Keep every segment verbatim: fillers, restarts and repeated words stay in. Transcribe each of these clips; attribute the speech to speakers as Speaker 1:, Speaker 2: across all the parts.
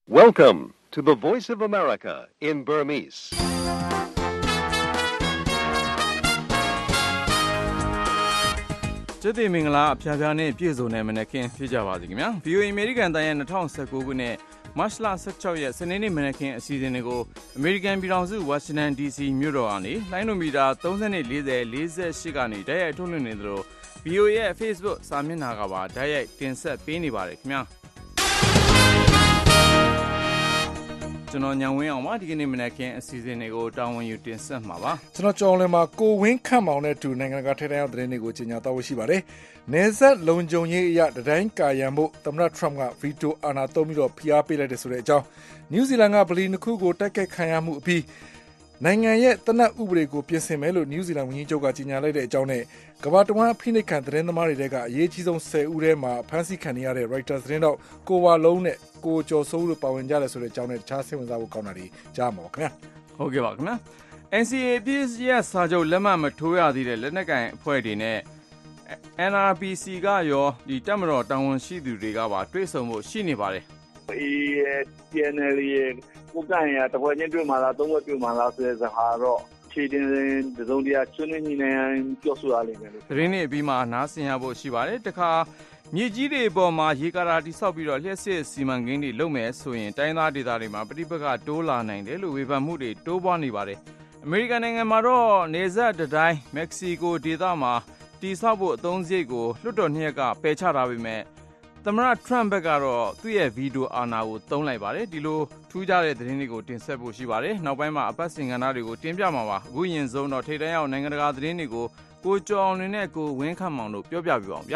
Speaker 1: Welcome to the Voice of America in Burmese.
Speaker 2: ။ကျသည့်မင်္ဂလာအဖျားဖျားနဲ့ပြည့်စုံတဲ့မနက်ခင်းဖြစ်ကြပါစေခင်ဗျာ။ ဗီ အို အေ အမေရိကန်တိုင်းရဲ့၂၀၁၉ခုနှစ်မတ်လ၁၆ရက်စနေနေ့မနက်ခင်းအစီအစဉ်တွေကိုအမေရိကန်ပြည်ထောင်စုဝါရှင်တန် ဒီစီမြို့တော်ကနေလိုင်းနိုမီတာသုံး၄၀ ၄၈ကနေတိုက်ရိုက်ထုတ်လွှင့်နေသလို ဗီ အို အေ ရဲ့ Facebook စာမျက်နှာကပါတိုက်ရိုက်တင်ဆက်ပေးနေပါတယ်ခင်ဗျာ။ကျွန်တော်ညံဝင်းအောင်ပါဒီကနေ့မနက်ခင်းအစီအစဉ်တွေကိုတာဝန်ယူတင်ဆက်မှာပါ
Speaker 3: ကျွန်တော်ကြောင်းလင်းမှာကိုဝင်းခန့်မောင်နဲ့တူနိုင်ငံကထိုင်တိုင်းအောင်သတင်းတွေကိုကြီးညာတော့ရှိပါတယ်နေဆက်လုံခြုံရေးအရတိုင်းကာယံမှုသမ္မတထရမ့်ကဗီတိုအာဏာသုံးပြီးတော့ဖိအားပေးလိုက်တဲ့ဆိုတဲ့အကြောင်းနယူးဇီလန်ကဗလီနှစ်ခုကိုတိုက်ခိုက်ခံရမှုအပြီးနိုင်ငံရဲ့တနက်ဥပဒေကိုပြင်ဆင်မယ်လို့နယူးဇီလန်ဝန်ကြီးချုပ်ကကြေညာလိုက်တဲ့အကြောင်းနဲ့ကမ္ဘာတဝန်းဖိနှိပ်ခံသတင်းသမားတွေကအရေးကြီးဆုံးဆယ်ဦးထဲမှာဖမ်းဆီးခံရတဲ့ Reuters သတင်းတော့ကိုဝါလုံးနဲ့ကိုကျော်စိုးတို့ပါဝင်ကြတယ်ဆိုတဲ့အကြောင်းနဲ့တခြားစိတ်ဝင်စားဖို့ကောင်းတာတွေကြားမှာပါခင်ဗျာ
Speaker 2: ဟုတ်ကဲ့ပါခင်ဗျာ အန် စီ အေ ပြည့်ရစာချုပ်လက်မှတ်မထိုးရသေးတဲ့လက်နက်ကိုင်အဖွဲ့တွေနဲ့ အန် အာร์ ပီ စီ ကရောဒီတပ်မတော်တာဝန်ရှိသူတွေကပါတွေ့ဆုံဖို့ရှိနေပါတယ်
Speaker 4: အေး တီ အန် အယ် ရဲ့ကိုကန်ရတပွဲချင်းတွေ့မှလားသုံးဘက်တွေ့မှလားဆိုတဲ့စကားတော့ခြေတင်တစုံတရာဆွေးနွေးညှိနှိုင်းပြောဆိုရလိမ့်မယ်လို့
Speaker 2: သတင်းတွေအပြီးမှာနားဆင်ရဖို့ရှိပါတယ်တခါမြေကြီးတွေပေါ်မှာရေကာတာတိဆောက်ပြီးတော့လျှက်စစ်စီမံကိန်းတွေလုပ်မယ်ဆိုရင်တိုင်းသားဒေသတွေမှာပဋိပက္ခတိုးလာနိုင်တယ်လို့ဝေဖန်မှုတွေတိုးပွားနေပါတယ်အမေရိကန်နိုင်ငံမှာတော့နေဆက်တတိုင်းမက္ကဆီကိုဒေသမှာတိဆောက်ဖို့အသုံးစရိတ်ကိုလွှတ်တော်နှစ်ရပ်ကပယ်ချထားပေမဲ့သမ္မတထရမ့်ဘက်ကတော့သူ့ရဲ့ဗီတိုအာဏာကိုသုံးလိုက်ပါတယ်ဒီလိုထူးခြားတဲ့သတင်းတွေကိုတင်ဆက်ဖို့ရှိပါတယ်နောက်ပိုင်းမှာအပတ်စဉ်ကဏ္ဍတွေကိုတင်ပြမှာပါအခုရင်ဆုံးတော့ထိပ်တန်းရောက်နိုင်ငံတကာသတင်းတွေကိုကိုကျော်အောင်လွင်နဲ့ကိုဝင်းခန့်မောင်တို့ပြောပြပြပါအောင်ဗျာ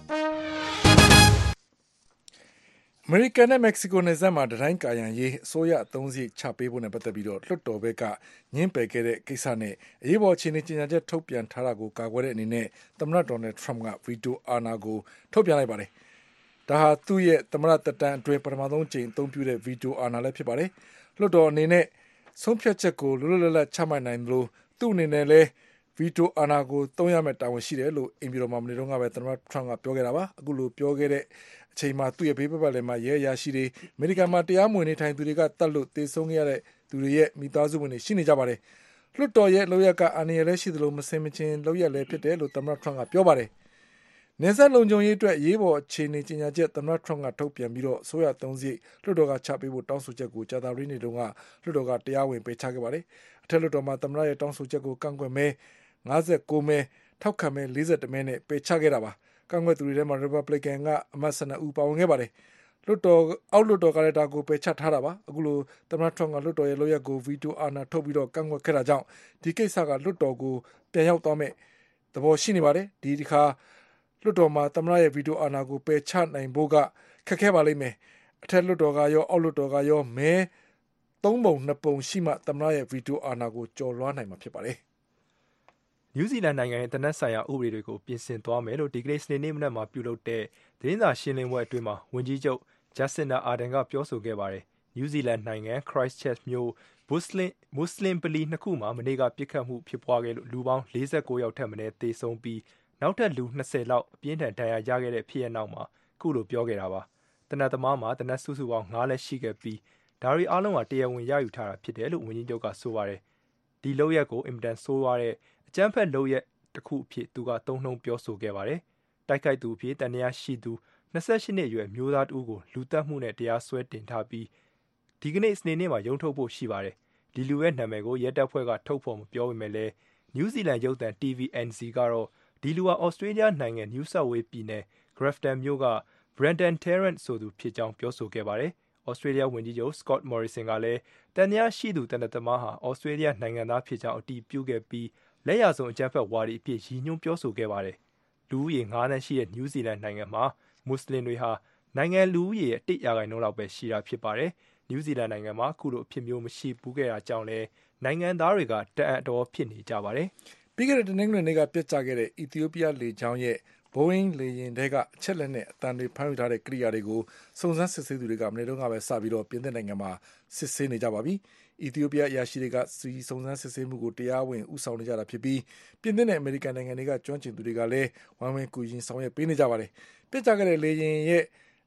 Speaker 3: အမေရိကန်နဲ့မက္ကဆီကိုနယ်စပ်မှာတိုင်းကာရန်ရေးအစိုးရအသုံးစရိတ်ချပေးဖို့နဲ့ပတ်သက်ပြီးတော့လွှတ်တော်ဘက်ကညှင်းပယ်ခဲ့တဲ့ကိစ္စနဲ့အရေးပေါ်အခြေအနေကြေညာချက်ထုတ်ပြန်ထားတာကိုကာကွယ်တဲ့အနေနဲ့သမ္မတဒေါ်နယ်ထရမ့်ကဗီတိုအာဏာကိုထုတ်ပြန်လိုက်ပါတယ်ဒါဟာသူ့ရဲ့သမ္မတသက်တမ်းအတွင်းပထမဆုံးကြိမ်အသုံးပြုတဲ့ဗီတိုအာဏာလည်းဖြစ်ပါတယ်လွှတ်တော်အနေနဲ့ဆုံးဖြတ်ချက်ကိုလွတ်လွတ်လပ်လပ်ချမှတ်နိုင်လို့သူ့အနေနဲ့လည်းဗီတိုအာဏာကိုသုံးရမယ့်တာဝန်ရှိတယ်လို့အင်ပြည်တော်မှာမနေ့တုန်းကပဲသမ္မတထရမ့်ကပြောခဲ့တာပါအခုလိုပြောခဲ့တဲ့အချိန်မှာသူ့ရဲ့ဘေးပတ်ပတ်လည်မှာရဲအရာရှိတွေအမေရိကန်မှာတရားမဝင်နေထိုင်သူတွေကတတ်လို့တေဆုံးခဲ့ရတဲ့သူတွေရဲ့မိသားစုဝင်တွေရှိနေကြပါတယ်လွှတ်တော်ရဲ့လောက်ရကအန်ရလည်းရှိသလိုမစင်မချင်းလောက်ရလည်းဖြစ်တယ်လို့သမ္မတထရမ့်ကပြောပါတယ်နေဆက်လုံခြုံရေးအတွက်ရေးပေါ်အခြေအနေကြေညာချက်သမ္မတထရမ့်ကထုတ်ပြန်ပြီးတော့ဆိုရသုံးစီလွှတ်တော်ကချပေးဖို့တောင်းဆိုချက်ကိုကြာသပတေးနေ့တုန်းကလွှတ်တော်ကတရားဝင်ပယ်ချခဲ့ပါတယ်အထက်လွှတ်တော်မှာသမ္မတရဲ့တောင်းဆိုချက်ကိုကန့်ကွက်မဲ၅၉မဲထောက်ခံမဲ၄၁မဲနဲ့ပယ်ချခဲ့တာပါကန့်ကွက်သူတွေထဲမှာ Republican ကအမတ်၁၂ဦးပါဝင်ခဲ့ပါတယ်လွှတ်တော်အောက်လွှတ်တော်ကလည်းဒါကိုပယ်ချထားတာပါအခုလိုသမ္မတထရမ့်ကလွှတ်တော်ရဲ့လုပ်ရက်ကိုဗီတိုအာဏာထုတ်ပြီးတော့ကန့်ကွက်ခဲ့တာကြောင့်ဒီကိစ္စကလွှတ်တော်ကိုပြန်ရောက်သွားမဲ့သဘောရှိနေပါတယ်ဒီဒီခါလွှတ်တော်မှာသမ္မတရဲ့ဗီတိုအာဏာကိုပယ်ချနိုင်ဖို့ကခက်ခဲပါလိမ့်မယ်အထက်လွှတ်တော်ကရောအောက်လွှတ်တော်ကရောမဲသုံးပုံနှစ်ပုံရှိမှသမ္မတရဲ့ဗီတိုအာဏာကိုကျော်လွှားနိုင်မှာဖြစ်ပါတယ်
Speaker 5: နယူးဇီလန်နိုင်ငံရဲ့တနက်ဆိုင်ရာဥပဒေတွေကိုပြင်ဆင်သွားမယ်လို့ဒီကနေ့စနေနေ့မနက်မှာပြုလုပ်တဲ့သတင်းစာရှင်းလင်းပွဲအတွင်းမှာဝန်ကြီးချုပ်ဂျက်စင်နာအာဒန်ကပြောဆိုခဲ့ပါတယ်။နယူးဇီလန်နိုင်ငံခရိုက်ချ်ချက်မြို့မွတ်စလင်မွတ်စလင်ပလီနှစ်ခုမှာမနေ့ကပြစ်ခတ်မှုဖြစ်ပွားခဲ့လို့လူပေါင်း၄၉ယောက်ထက်မနည်းသေဆုံးပြီးနောက်ထပ်လူ၂၀လောက်အပြင်းထန်ဒဏ်ရာရခဲ့တဲ့ဖြစ်ရပ်နောက်မှာခုလိုပြောခဲ့တာပါ။တနက်သမားမှာတနက်စုစုပေါင်း၅လက်ရှိခဲ့ပြီးဒါရီအားလုံးကတရားဝင်ရယူထားတာဖြစ်တယ်လို့ဝန်ကြီးချုပ်ကဆိုပါတယ်။ဒီလုပ်ရက်ကိုအင်မတန်ဆိုးရွားတဲ့အကြမ်းဖက်လုပ်ရက်တစ်ခုအဖြစ်သူကသုံးနှုန်းပြောဆိုခဲ့ပါတယ်။တိုက်ခိုက်သူအဖြစ်တန်တရားရှိသူ၂၈နှစ်အရွယ်မျိုးသားတဦးကိုလူတက်မှုနဲ့တရားစွဲတင်ထားပြီးဒီကနေ့စနေနေ့မှာရုံးထုတ်ဖို့ရှိပါတယ်။ဒီလူရဲ့နာမည်ကိုရဲတပ်ဖွဲ့ကထုတ်ဖော်မပြောပေမဲ့လည်းနယူးဇီလန်ရုပ်သံ တီ ဗီ အန် စီ ကတော့ဒီလူဟာဩစတြေးလျနိုင်ငံနယူးဆောက်ဝေးပြည်နယ် Grafton မြို့က Brendan Tarrant ဆိုသူဖြစ်ကြောင်းပြောဆိုခဲ့ပါတယ်။ဩစတြေးလျဝန်ကြီးချုပ် Scott Morrison ကလည်းတန်တရားရှိသူတနက်သမားဟာဩစတြေးလျနိုင်ငံသားဖြစ်ကြောင်းအတည်ပြုခဲ့ပြီးလက်ရဆုံးအကြမ်းဖက်ဝါဒီအဖြစ်ရည်ညွှန်းပြောဆိုခဲ့ပါတယ်။လူဦးရေ၅သန်းရှိတဲ့နယူးဇီလန်နိုင်ငံမှာမွတ်စလင်တွေဟာနိုင်ငံလူဦးရေရဲ့တစ်ရာခိုင်နှုန်းလောက်ပဲရှိတာဖြစ်ပါတယ်။နယူးဇီလန်နိုင်ငံမှာအခုလိုအဖြစ်မျိုးမရှိဘူးခဲ့တာကြောင့်လည်းနိုင်ငံသားတွေကတအံ့တော်ဖြစ်နေကြပါတယ်
Speaker 3: ။ပြီးခဲ့တဲ့တနင်္ဂနွေနေ့ကပြတ်ကျခဲ့တဲ့အီသီယိုးပီးယားလေကြောင်းရဲ့ဘိုးအင်းလေယာဉ်တွေကအချက်လက်နဲ့အတန်တွေဖမ်းယူထားတဲ့ကိရိယာတွေကိုစုံစမ်းစစ်ဆေးသူတွေကမနေ့တုန်းကပဲစပြီးတော့ပြင်သစ်နိုင်ငံမှာစစ်ဆေးနေကြပါပြီ။အီသီယိုးပီးယားအရာရှိတွေကစီစုံစမ်းစစ်ဆေးမှုကိုတရားဝင်ဥဆောင်နေကြတာဖြစ်ပြီးပြင်သစ်နဲ့အမေရိကန်နိုင်ငံတွေကကျွမ်းကျင်သူတွေကလည်းဝိုင်းဝန်းကူညီဆောင်ရွက်ပေးနေကြပါတယ်။ပြစ်ကြခဲ့တဲ့လေယာဉ်ရဲ့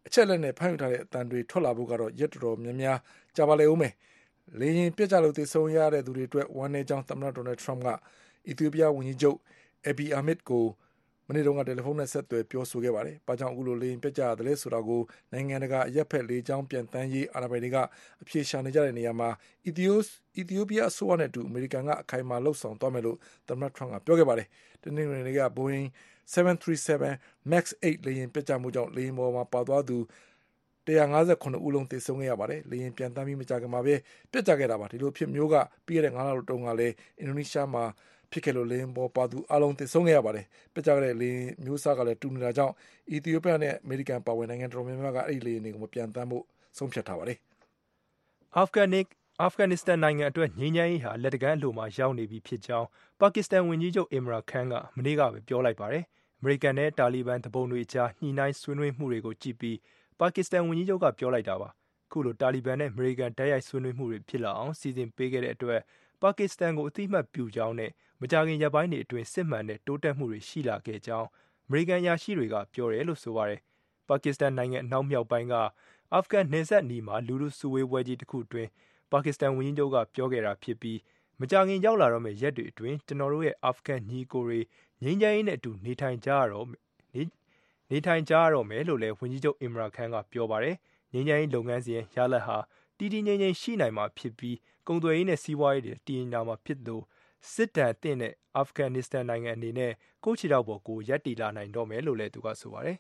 Speaker 3: အချက်လက်နဲ့ဖမ်းယူထားတဲ့အတန်တွေထွက်လာဖို့ကတော့ရက်တော်များများကြာပါလေဦးမယ်လေရင်ပြက်ကြလို့တည်ဆုံရတဲ့သူတွေအတွက်ဝမ်းနည်းကြောင်းသမ္မတဒေါ်နယ်ထရမ့်ကအီသီယိုးပီးယားဝန်ကြီးချုပ်အဘီအာမစ်ကိုမနေ့တုန်းကတယ်လီဖုန်းနဲ့ဆက်သွယ်ပြောဆိုခဲ့ပါတယ်။ဘာကြောင့်အခုလိုလေရင်ပြက်ကြရတယ်လဲဆိုတာကိုနိုင်ငံတကာအရက်ဖက်လေကြောင်းပြန်တန်းရေးအာဏာပိုင်တွေကအပြေရှာနေကြတဲ့နေရာမှာအီသီယိုးအီသီယိုးပီးယားအစိုးရနဲ့အတူအမေရိကန်ကအခိုင်အမာလှုပ်ဆောင်သွားမယ်လို့သမ္မတထရမ့်ကပြောခဲ့ပါတယ်။တနင်္ဂနွေနေ့က Boeing seven thirty-seven max eight လေယာဉ်ပြက်ကျမှုကြောင့်လေယာဉ်ပေါ်မှာပါသွားသူone hundred fifty-sevenဦးလုံးသေဆုံးခဲ့ရပါတယ်လေယာဉ်ပြန်တမ်းပြီးမကြခင်မှာပဲပြက်ကျခဲ့တာပါဒီလိုဖြစ်မျိုးကပြီးခဲ့တဲ့fiveလတုန်းကလည်းအင်ဒိုနီးရှားမှာဖြစ်ခဲ့လို့လေယာဉ်ပေါ်ပါသူအလုံးသေဆုံးခဲ့ရပါတယ်ပြက်ကျခဲ့တဲ့လေယာဉ်မျိုးစားကလည်းတူနေတာကြောင့်အီသီယိုးပီးယားနဲ့အမေရိကန်ပါဝင်နိုင်ငံတော်များများကအဲ့ဒီလေယာဉ်တွေကိုမပြန်တမ်းဖို့ဆုံးဖြတ်ထားပါတယ်
Speaker 5: အာဖဂန်နစ်အာဖဂန်နစ္စတန်နိုင်ငံအတွက်ငြိမ်းချမ်းရေးဟာလက်တကမ်းအလိုမှာရောက်နေပြီဖြစ်ကြောင်းပါကစ္စတန်ဝန်ကြီးချုပ်အင်မရာခန်းကမနေ့ကပဲပြောလိုက်ပါတယ်အမေရိကန်နဲ့တာလီဘန်တပုံတွေကြားညှိနှိုင်းဆွေးနွေးမှုတွေကိုကြည့်ပြီးပါကစ္စတန်ဝန်ကြီးချုပ်ကပြောလိုက်တာပါခုလိုတာလီဘန်နဲ့အမေရိကန်တိုက်ရိုက်ဆွေးနွေးမှုတွေဖြစ်လာအောင်စီစဉ်ပေးခဲ့တဲ့အတွက်ပါကစ္စတန်ကိုအသိအမှတ်ပြုကြောင်းနဲ့မကြာခင်ရက်ပိုင်းတွေအတွင်းစစ်မှန်တဲ့တိုးတက်မှုတွေရှိလာခဲ့ကြောင်းအမေရိကန်ယာရှိတွေကပြောတယ်လို့ဆိုပါတယ်ပါကစ္စတန်နိုင်ငံအနောက်မြောက်ပိုင်းကအာဖဂန်နယ်စပ်နီးမှာလူလူစုဝေးပွဲကြီးတစ်ခုအတွင်းပါကစ္စတန်ဝန်ကြီးချုပ်ကပြောခဲ့တာဖြစ်ပြီးမကြာခင်ရောက်လာတော့မယ့်ရက်တွေအတွင်းကျွန်တော်တို့ရဲ့အာဖဂန်ညီကိုတွေငြိမ်းချမ်းရေးနဲ့အတူနေထိုင်ကြရတော့နေနေထိုင်ကြရတော့မယ်လို့လည်းဝန်ကြီးချုပ်အင်မရာခန်းကပြောပါတယ်ငြိမ်းချမ်းရေးလုပ်ငန်းစဉ်ရလဒ်ဟာတည်တည်ငြိမ်ငြိမ်ရှိနိုင်မှာဖြစ်ပြီးကုန်သွယ်ရေးနဲ့စီးပွားရေးတွေတည်ငြိမ်လာမှာဖြစ်လို့စစ်တပ်အသင့်တဲ့အာဖဂန်နစ္စတန်နိုင်ငံအနေနဲ့ကိုယ့်ခြေထောက်ပေါ်ကိုရပ်တည်လာနိုင်တော့မယ်လို့လည်းသူကဆိုပါတယ်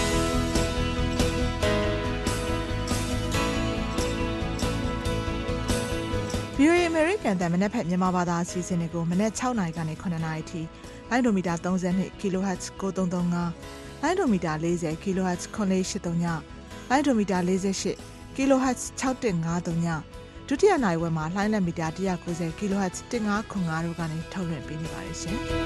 Speaker 6: ဗီအိုအေ American တန်မနက်ဖက်မြန်မာဘာသာအစီအစဉ်တွေကိုမနက်sixနာရီကနေsevenနာရီထိလိုင်းဒိုမီတာthirty-two ကီလိုဟတ်ဇ်nine three three fiveလိုင်းဒိုမီတာfortyကီလိုဟတ်ဇ်nine four eight threeလိုင်းဒိုမီတာforty-eightကီလိုဟတ်ဇ်six one five threeဒုတိယနိုင်ဝဲမှာလိုင်းလက်မီတာone ninetyကီလိုဟတ်ဇ်one five nine fiveတို့ကနေထုတ်လွှင့်ပေးနေပါတယ်ရှင်။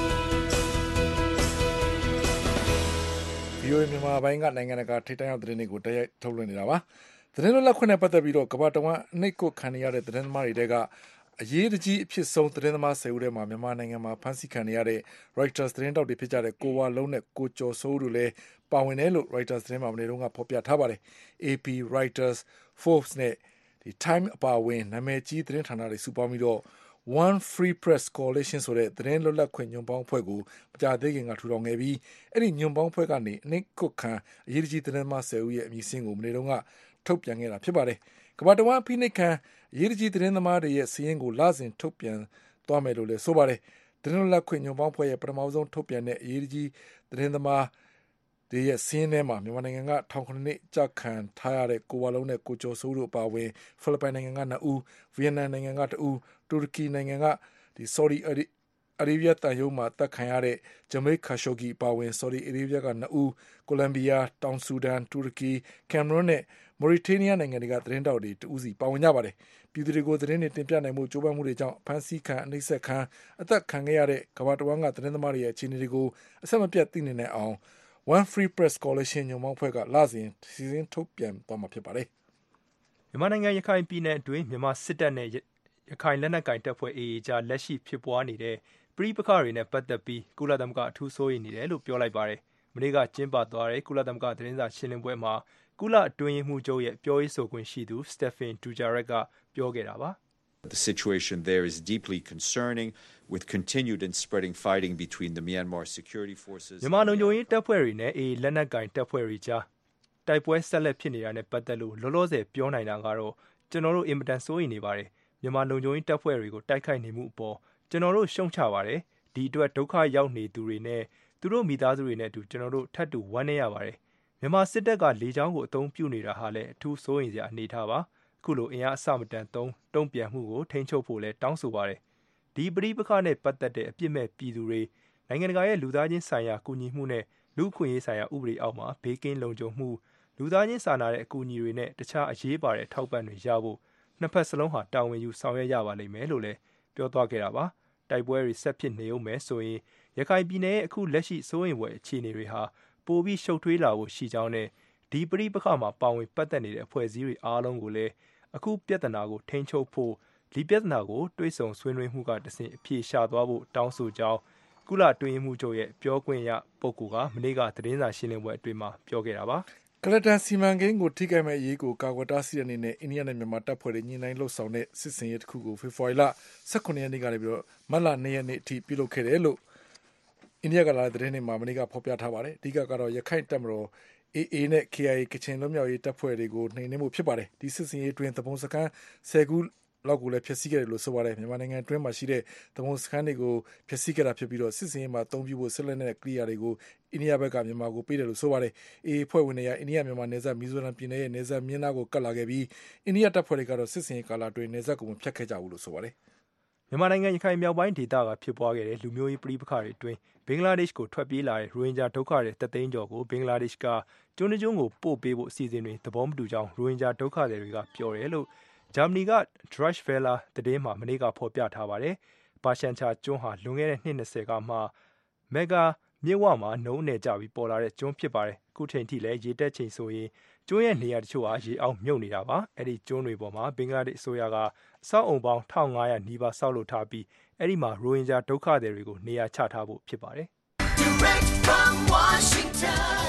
Speaker 3: ဗီအိုအေမြန်မာပိုင်းကနိုင်ငံတကာထိပ်တန်းရောက်သတင်းတွေကိုတိုက်ရိုက်ထုတ်လွှင့်နေတာပါ။သတင်းလွတ်လပ်ခွင့်နဲ့ပတ်သက်ပြီးတော့ကမ္ဘာတဝန်းအနှိပ်ကွပ်ခံနေရတဲ့သတင်းသမားတွေတဲကအရေးတကြီးအဖြစ်ဆုံးသတင်းသမားဆယ်ဦးထဲမှာမြန်မာနိုင်ငံမှာဖမ်းဆီးခံနေရတဲ့ Reuters သတင်းတောက်တွေဖြစ်ကြတဲ့ကိုဝါလုံးနဲ့ကိုကျော်စိုးတို့လည်းပါဝင်တယ်လို့ Reuters သတင်းမှာမနေ့တုန်းကဖော်ပြထားပါတယ်။ A P, Reuters, Forbes နဲ့ဒီ Time အပါအဝင်နာမည်ကြီးသတင်းဌာနတွေစုပေါင်းပြီးတော့ One Free Press Coalition ဆိုတဲ့သတင်းလွတ်လပ်ခွင့်ညွန့်ပေါင်းအဖွဲ့ကိုမကြာသေးခင်ကထူထောင်ခဲ့ပြီးအဲ့ဒီညွန့်ပေါင်းအဖွဲ့ကနေအနှိပ်ကွပ်ခံအရေးတကြီးသတင်းသမားဆယ်ဦးရဲ့အမည်စင်းကိုမနေ့တုန်းကထုတ်ပြန်ခဲ့တာဖြစ်ပါတယ်။ကမ္ဘာတဝန်းဖိနှိပ်ခံအရေးတကြီးသတင်းသမားတွေရဲ့စီးရင်ကိုလစဉ်ထုတ်ပြန်သွားမယ်လို့လည်းဆိုပါတယ်။သတင်းလွတ်လပ်ခွင့်ညွန့်ပေါင်းဖွဲ့ရဲ့ပထမဆုံးထုတ်ပြန်တဲ့အရေးတကြီးသတင်းသမားတွေရဲ့စီးရင်ထဲမှာမြန်မာနိုင်ငံကထောင်ခုနှစ်ကြာခံထားရတဲ့ကိုဝါလုံးနဲ့ကိုကျော်စိုးတို့အပါအဝင်ဖိလစ်ပိုင်နိုင်ငံကနှစ်ဦးဗီယက်နမ်နိုင်ငံကတဦးတူရကီနိုင်ငံကဒီ Saudi Arabia တန်ယုံမှာတက်ခံရတဲ့ဂျမိတ်ခါရှိုဂီပါဝင် Saudi Arabia ကနှစ်ဦးကိုလံဘီယာတောင်ဆူဒန်တူရကီကင်မရွန်နဲ့မော်ရီတေးနီးယားနိုင်ငံတွေကသတင်းတောက်တွေတဦးစီပါဝင်ကြပါတယ်ပြည်သူတွေကိုသတင်းတွေတင်ပြနိုင်မှုကြိုးပမ်းမှုတွေကြောင့်ဖမ်းဆီးခံအနှိပ်စက်ခံအသက်ခံခဲ့ရတဲ့ကမ္ဘာတဝန်းကသတင်းသမားတွေရဲ့အခြေအနေတွေကိုအဆက်မပြတ်သိနေနိုင်အောင် One Free Press Coalition ညွန့်ပေါင်းဖွဲ့ကလစဉ်စီစဉ်ထုတ်ပြန်သွားမှာဖြစ်ပါတယ်
Speaker 5: မြန်မာနိုင်ငံရခိုင်ပြည်နယ်အတွင်းမြန်မာစစ်တပ်နဲ့ရခိုင်လက်နက်ကိုင်တပ်ဖွဲ့ A A ကြားလက်ရှိဖြစ်ပွားနေတဲ့ပဋိပက္ခတွေနဲ့ပတ်သက်ပြီးကုလသမဂ္ဂအထူးစိုးရိမ်နေတယ်လို့ပြောလိုက်ပါတယ်။မနေ့ကကျင်းပသွားတဲ့ကုလသမဂ္ဂသတင်းစာရှင်းလင်းပွဲမှာကုလအတွင်းရေးမှူးချုပ်ရဲ့ပြောရေးဆိုခွင့်ရှိသူ Stephen Dujarric ကပြောခဲ့တာပါ။
Speaker 7: The situation there is deeply concerning with continued and spreading fighting between the Myanmar security forces
Speaker 5: မြန်မာလုံခြုံရေးတပ်ဖွဲ့တွေနဲ့ A A လက်နက်ကိုင်တပ်ဖွဲ့တွေကြားတိုက်ပွဲဆက်လက်ဖြစ်နေတာနဲ့ပတ်သက်လို့လောလောဆယ်ပြောနိုင်တာကတော့ကျွန်တော်တို့အင်မတန်စိုးရိမ်နေပါတယ်။မြန်မာလုံခြုံရေးတပ်ဖွဲ့တွေကိုတိုက်ခိုက်နေမှုအပေါ်ကျွန်တော်တို့ရှုံ့ချပါတယ်။ဒီအတွက်ဒုက္ခရောက်နေသူတွေနဲ့သူတို့မိသားစုတွေနဲ့အတူကျွန်တော်တို့ထပ်တူဝမ်းနည်းရပါတယ်။မြန်မာစစ်တပ်ကလေကြောင်းကိုအသုံးပြုနေတာဟာလည်းအထူးစိုးရိမ်စရာအနေထားပါ။အခုလိုအင်အားအဆမတန်သုံးတုံ့ပြန်မှုကိုထိန်းချုပ်ဖို့လည်းတောင်းဆိုပါတယ်။ဒီပဋိပက္ခနဲ့ပတ်သက်တဲ့အပြစ်မဲ့ပြည်သူတွေနိုင်ငံတကာရဲ့လူသားချင်းဆိုင်ရာကူညီမှုနဲ့လူ့အခွင့်အရေးဆိုင်ရာဥပဒေအောက်မှာဘေးကင်းလုံခြုံမှုလူသားချင်းစာနာတဲ့အကူအညီတွေနဲ့တခြားအရေးပါတဲ့ထောက်ပံ့တွေရဖို့နှစ်ဖက်စလုံးဟာတာဝန်ယူဆောင်ရွက်ရပါလိမ့်မယ်လို့လည်းပြောသွားခဲ့တာပါ။တိုက်ပွဲတွေဆက်ဖြစ်နေဦးမယ်ဆိုရင်ရခိုင်ပြည်နယ်ရဲ့အခုလက်ရှိစိုးရိမ်ဖွယ်အခြေအနေတွေဟာပိုပြီးရှုပ်ထွေးလာဖို့ရှိကြောင်းနဲ့ဒီပဋိပက္ခမှာပါဝင်ပတ်သက်နေတဲ့အဖွဲ့အစည်းတွေအားလုံးကိုလည်းအခုပြဿနာကိုထိန်းချုပ်ဖို့ဒီပြဿနာကိုတွေးဆောင်ဆွေးနွေးမှုကတဆင့်အပြေရှာသွားဖို့တောင်းဆိုကြောင်းကုလအတွင်းရေးမှူးချုပ်ရဲ့ပြောခွင့်ရပုဂ္ဂိုလ်ကမနေ့ကသတင်းစာရှင်းလင်းပွဲအတွင်းမှာပြောခဲ့တာပါ
Speaker 3: ကလတန်စီမံကိန်းကိုထိခိုက်မဲ့အရေးကိုကာကွယ်တားဆီးတဲ့အနေနဲ့အိန္ဒိယနဲ့မြန်မာတပ်ဖွဲ့တွေညှိနှိုင်းလှုပ်ဆောင်တဲ့စစ်စင်ရေးတစ်ခုကိုဖေဖော်ဝါရီလ၁၇ရက်နေ့ကနေပြီးတော့မတ်လ၂ရက်နေ့အထိပြုလုပ်ခဲ့တယ်လို့အိန္ဒိယကလာတဲ့သတင်းတွေမှာမနေ့ကဖော်ပြထားပါတယ်။အဓိကကတော့ရခိုင်တပ်မတော် အေအေ နဲ့ ကေအိုင်အေ ကချင်လွတ်မြောက်ရေးတပ်ဖွဲ့တွေကိုနှိမ်နင်းမှုဖြစ်ပါတယ်။ဒီစစ်စင်ရေးအတွင်းသဘုံစခန်း၁၀ခုလောက်ကိုလည်းဖျက်ဆီးခဲ့တယ်လို့ဆိုပါတယ်။မြန်မာနိုင်ငံအတွင်းမှာရှိတဲ့သဘုံစခန်းတွေကိုဖျက်ဆီးခဲ့တာဖြစ်ပြီးတော့စစ်စင်ရေးမှာအသုံးပြုဖို့ဆက်လက်တဲ့ကိရိယာတွေကိုအိန္ဒိယဘက်ကမြန်မာကိုပေးတယ်လို့ဆိုပါတယ်။အေအေဖွဲ့ဝင်တွေကအိန္ဒိယမြန်မာနယ်စပ်မီဇိုရမ်ပြည်နယ်ရဲ့နယ်စပ်မြင်းနားကိုကတ်လာခဲ့ပြီးအိန္ဒိယတပ်ဖွဲ့တွေကတော့စစ်စင်ရေးကာလအတွင်းနယ်စပ်ကိုမဖျက်ခဲ့ကြဘူးလို့ဆိုပါတယ်
Speaker 5: ။မြန်မာနိုင်ငံရခိုင်မြောက်ပိုင်းဒေသကဖြစ်ပွားခဲ့တဲ့လူမျိုးရေးပဋိပက္ခတွေအတွင်းဘင်္ဂလားဒေ့ရှ်ကိုထွက်ပြေးလာတဲ့ရိုဟင်ဂျာဒုက္ခတွေတပ်သိန်းကျော်ကိုဘင်္ဂလားဒေ့ရှ်ကကျွန်းကျွန်းကိုပို့ပေးဖို့အစီအစဉ်တွေသဘောမတူကြောင်းရိုဟင်ဂျာဒုက္ခတွေကပြောတယ်လို့ဂျာမနီက Deutsche Welle သတင်းမှာမနေ့ကဖော်ပြထားပါတယ်။ပါရှန်ချာကျွန်းဟာလွန်ခဲ့တဲ့နှစ်၂၀ကမှမက်ဂါမြစ်ဝမှာနှုံးနယ်ကြပြီးပေါ်လာတဲ့ကျွန်းဖြစ်ပါတယ်။အခုချိန်ထိလည်းရေတက်ချိန်ဆိုရင်ကျွန်းရဲ့နေရာတချို့ဟာရေအောက်မြုပ်နေတာပါ။အဲ့ဒီကျွန်းတွေပေါ်မှာဘင်္ဂလားဒေ့ရှ်အစိုးရကအဆောက်အုံပေါင်း၁၅၀၀နီးပါးဆောက်လုပ်ထားပြီးအဲ့ဒီမှာရိုဟင်ဂျာဒုက္ခသည်တွေကိုနေရာချထားဖို့ဖြစ်ပါတယ်။ Direct from Washington,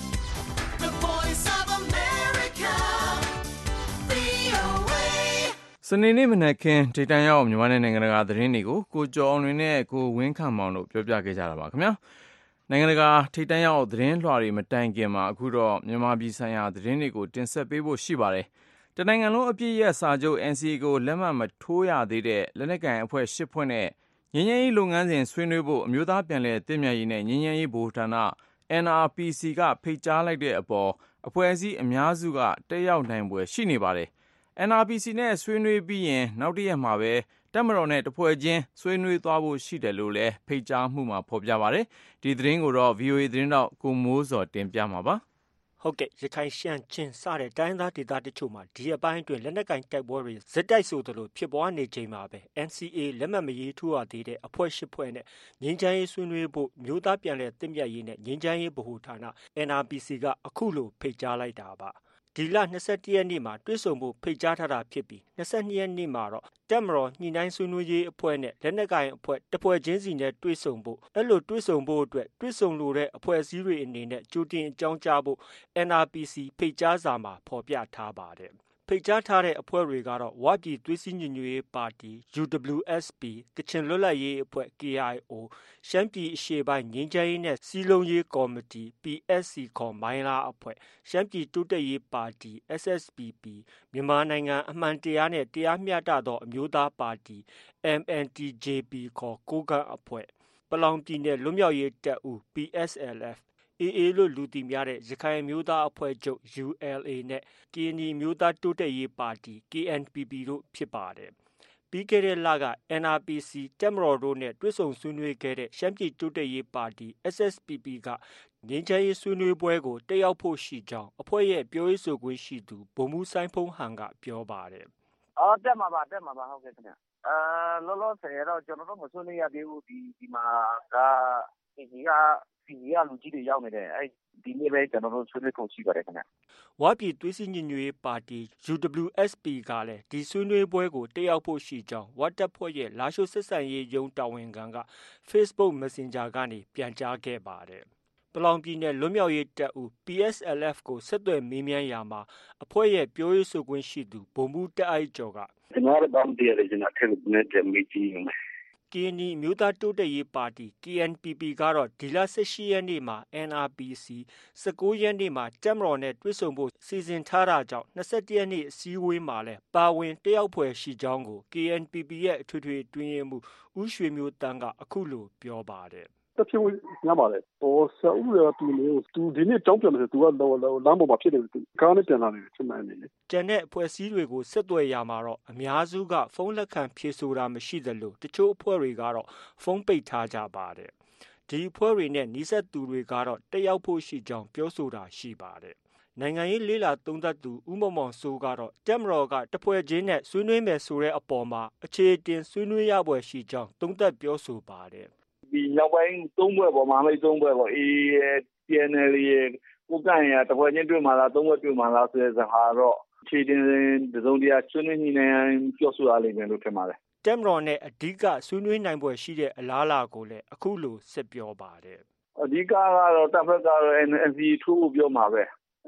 Speaker 5: the voice of America, ဗွီအိုအေ
Speaker 2: စနေနေ့မနက်ခင်းဒေသရောက်မြန်မာနိုင်ငံတကာသတင်းတွေကိုကိုကျော်အောင်လွင်နဲ့ကိုဝင်းခန့်မောင်တို့ပြောပြခဲ့ကြတာပါခင်ဗျာ။နိုင်ငံတကာထိပ်တန်းရောက်သတင်းလွှာတွေမတိုင်ခင်မှာအခုတော့မြန်မာပြည်ဆိုင်ရာသတင်းတွေကိုတင်ဆက်ပေးဖို့ရှိပါတယ်။တနိုင်ငံလုံးအပြည့်ရဲ့စာချုပ် အန် စီ အေ ကိုလက်မှတ်မထိုးရသေးတဲ့လက်နက်ကိုင်အဖွဲ့၈ဖွဲ့နဲ့ငြိမ်းချမ်းရေးလုပ်ငန်းစဉ်ဆွေးနွေးဖို့အမျိုးသားပြန်လည်သင့်မြတ်ရေးနဲ့ငြိမ်းချမ်းရေးဗဟိုဌာန အန် အာร์ ပီ စီ ကဖိတ်ကြားလိုက်တဲ့အပေါ်အဖွဲ့အစည်းအများစုကတက်ရောက်နိုင်ပွဲရှိနေပါတယ်။ အန် အာร์ ပီ စီ နဲ့ဆွေးနွေးပြီးရင်နောက်တရက်မှာပဲတပ်မတော်နဲ့တဖွဲ့ချင်းဆွေးနွေးသွားဖို့ရှိတယ်လို့လည်းဖိတ်ကြားမှုမှာဖော်ပြပါတယ်။ဒီသတင်းကိုတော့ ဗွီအိုအေ သတင်းတောက်ကိုမိုးစော်တင်ပြမှာပါ
Speaker 8: ။ဟုတ်ကဲ့ရခိုင်ရှမ်းချင်းစတဲ့တိုင်းသားဒေသတချို့မှာဒီအပိုင်းအတွင်းလက်နက်ကိုင်တိုက်ပွဲတွေဇက်တိုက်ဆိုသလိုဖြစ်ပွားနေချိန်မှာပဲ အန် စီ အေ လက်မှတ်မရေးထိုးရသေးတဲ့အဖွဲ့၈ဖွဲ့နဲ့ငြိမ်းချမ်းရေးဆွေးနွေးဖို့မျိုးသားပြန်လည်သင့်မြတ်ရေးနဲ့ငြိမ်းချမ်းရေးဗဟိုဌာန အန် အာร์ ပီ စီ ကအခုလိုဖိတ်ကြားလိုက်တာပါ။ဒီလ၂၁ရက်နေ့မှာတွေ့ဆုံဖို့ဖိတ်ကြားထားတာဖြစ်ပြီး၂၂ရက်နေ့မှာတော့တပ်မတော်ညှိနှိုင်းဆွေးနွေးရေးအဖွဲ့နဲ့လက်နက်ကိုင်အဖွဲ့တဖွဲ့ချင်းစီနဲ့တွေ့ဆုံဖို့အဲ့လိုတွေ့ဆုံဖို့အတွက်တွေ့ဆုံလိုတဲ့အဖွဲ့အစည်းတွေအနေနဲ့ကြိုတင်အကြောင်းကြားဖို့ အန် အာร์ ပီ စီ ဖိတ်ကြားစာမှာဖော်ပြထားပါတယ်။ဖိတ်ကြားထားတဲ့အဖွဲ့တွေကတော့ဝပြည်သွေးစည်းညီညွတ်ရေးပါတီ ယူ ဒဘလျူ အက်စ် ပီ ကချင်လွတ်လပ်ရေးအဖွဲ့ ကေ အိုင် အို ရှမ်းပြည်အရှေ့ပိုင်းငြိမ်းချမ်းရေးနဲ့စည်းလုံးရေးကော်မတီ ပီ အက်စ် စီ ခေါ်မိုင်းလားအဖွဲ့ ရှမ်းပြည်တိုးတက်ရေးပါတီ အက်စ် အက်စ် ပီ ပီ မြန်မာနိုင်ငံအမှန်တရားနဲ့တရားမျှတသောအမျိုးသားပါတီ အမ် အန် တီ ဂျေ ပီ ခေါ်ကိုးကန့်အဖွဲ့ ပလောင်ပြည်နယ်လွတ်မြောက်ရေးတပ်ဦး ပီ အက်စ် အယ် အက်ဖ် အေအေ လို့လူသိများတဲ့ရခိုင်အမျိုးသားအဖွဲ့ချုပ် ယူ အယ် အေ နဲ့ ကရင်နီအမျိုးသားတိုးတက်ရေးပါတီ ကေ အန် ပီ ပီ တို့ဖြစ်ပါတယ်။ပြီးခဲ့တဲ့လက အန် အာร์ ပီ စီ တပ်မတော်တို့နဲ့တွေ့ဆုံဆွေးနွေးခဲ့တဲ့ရှမ်းပြည်တိုးတက်ရေးပါတီ အက်စ် အက်စ် ပီ ပီ ကငြိမ်းချမ်းရေးဆွေးနွေးပွဲကိုတက်ရောက်ဖို့ရှိကြောင်းအဖွဲ့ရဲ့ပြောရေးဆိုခွင့်ရှိသူဗိုလ်မှူးစိုင်းဖုန်းဟန်ကပြောပါတယ်
Speaker 4: ။အော်တက်မှာပါတက်မှာပါဟုတ်ကဲ့ခင်ဗျ။အာလောလောဆယ်တော့ကျွန်တော်တို့မဆွေးနွေးရသေးဘူးဒီဒီမှာကဒီကဒီကလူကြီးတွေရောက်နေတယ်အဲ့ဒီနေ့ပဲကျွန်တော်တို့ဆွေးနွေးဖို့ရှိပါတယ်ခင်ဗျ
Speaker 8: ။ဝပြည်သွေးစည်းညီညွတ်ရေးပါတီ ယူ ဒဘလျူ အက်စ် ပီ ကလည်းဒီဆွေးနွေးပွဲကိုတက်ရောက်ဖို့ရှိကြောင်းဝတပ်ဖွဲ့ရဲ့လာရှိုးဆက်ဆံရေးရုံးတာဝန်ခံက Facebook Messenger ကနေပြန်ကြားခဲ့ပါတယ်။ပလောင်ပြည်နယ်လွတ်မြောက်ရေးတပ်ဦး ပီ အက်စ် အယ် အက်ဖ် ကိုဆက်သွယ်မေးမြန်းရာမှာအဖွဲ့ရဲ့ပြောရေးဆိုခွင့်ရှိသူဗိုလ်မှူးတက်အိုက်ကျော်က
Speaker 4: ကျွန်တော်တို့ဘာမှမသိရကျွန်တော်ထည့်လို့နဲ့တမီတီ
Speaker 8: ကရင်နီအမျိုးသားတိုးတက်ရေးပါတီ ကေ အန် ပီ ပီ ကတော့ဒီလ၁၈ရက်နေ့မှာ အန် အာร์ ပီ စီ ၁၉ရက်နေ့မှာတပ်မတော်နဲ့တွေ့ဆုံဖို့စီစဉ်ထားတာကြောင့်၂၁ရက်နေ့အစည်းအဝေးမှာလည်းပါဝင်တက်ရောက်ဖွယ်ရှိကြောင်းကို ကေ အန် ပီ ပီ ရဲ့အထွေထွေအတွင်းရေးမှူးဦးရွှေမျိုးတန်းကအခုလိုပြောပါတယ်
Speaker 9: တဖြစ်ဝင်ရပါတယ်ဟိုဆရာဦးရပြည်မျိုးသူဒီနေ့တောင်းပြန်တယ်သူကလမ်းပေါ်မှာဖြစ်နေတယ်ကားနဲ့ပြန်လာနေတယ်ဖြစ်မှန်နေလေ
Speaker 8: ကျန်တဲ့အဖွဲ့အစည်းတွေကိုဆက်သွယ်ရမှာတော့အများစုကဖုန်းလက်ခံဖြေဆိုတာမရှိသလိုတချို့အဖွဲ့တွေကတော့ဖုန်းပိတ်ထားကြပါတယ်ဒီအဖွဲ့တွေနဲ့နှိစက်သူတွေကတော့တက်ရောက်ဖို့ရှိကြောင်းပြောဆိုတာရှိပါတယ်နိုင်ငံရေးလေးလာသုံးသပ်သူဦးမောင်မောင်စိုးကတော့တက်မတော်ကတဖွဲ့ချင်းနဲ့ဆွေးနွေးမယ်ဆိုတဲ့အပေါ်မှာအခြေတင်ဆွေးနွေးရပွဲရှိကြောင်းသုံးသပ်ပြောဆိုပါတယ်
Speaker 4: ဒီနောက်ပိုင်းသုံးဘွဲ့ပေါ်မှာမိတ်သုံးဘွဲ့ပေါ့အေးရယ် ပီ အန် အယ် ရယ်ကိုကန့်ရယ်တဖွဲ့ချင်းတွေ့မှလားသုံးဘွဲ့တွေ့မှလားဆိုတဲ့စကားတော့ခြေတင်တစုံတရာဆွေးနွေးညှိနှိုင်းပြောဆိုရလိမ့်မယ်လို့ထင်ပါတယ်
Speaker 8: တက်မတော်နဲ့အဓိကဆွေးနွေးနိုင်ပွဲရှိတဲ့အလားအလာကိုလည်းအခုလိုဆက်ပြောပါတယ်
Speaker 4: အဓိကကတော့တပ်ဖက်ကတော့ အန် စီ ထိုးဖို့ပြောမှာပဲ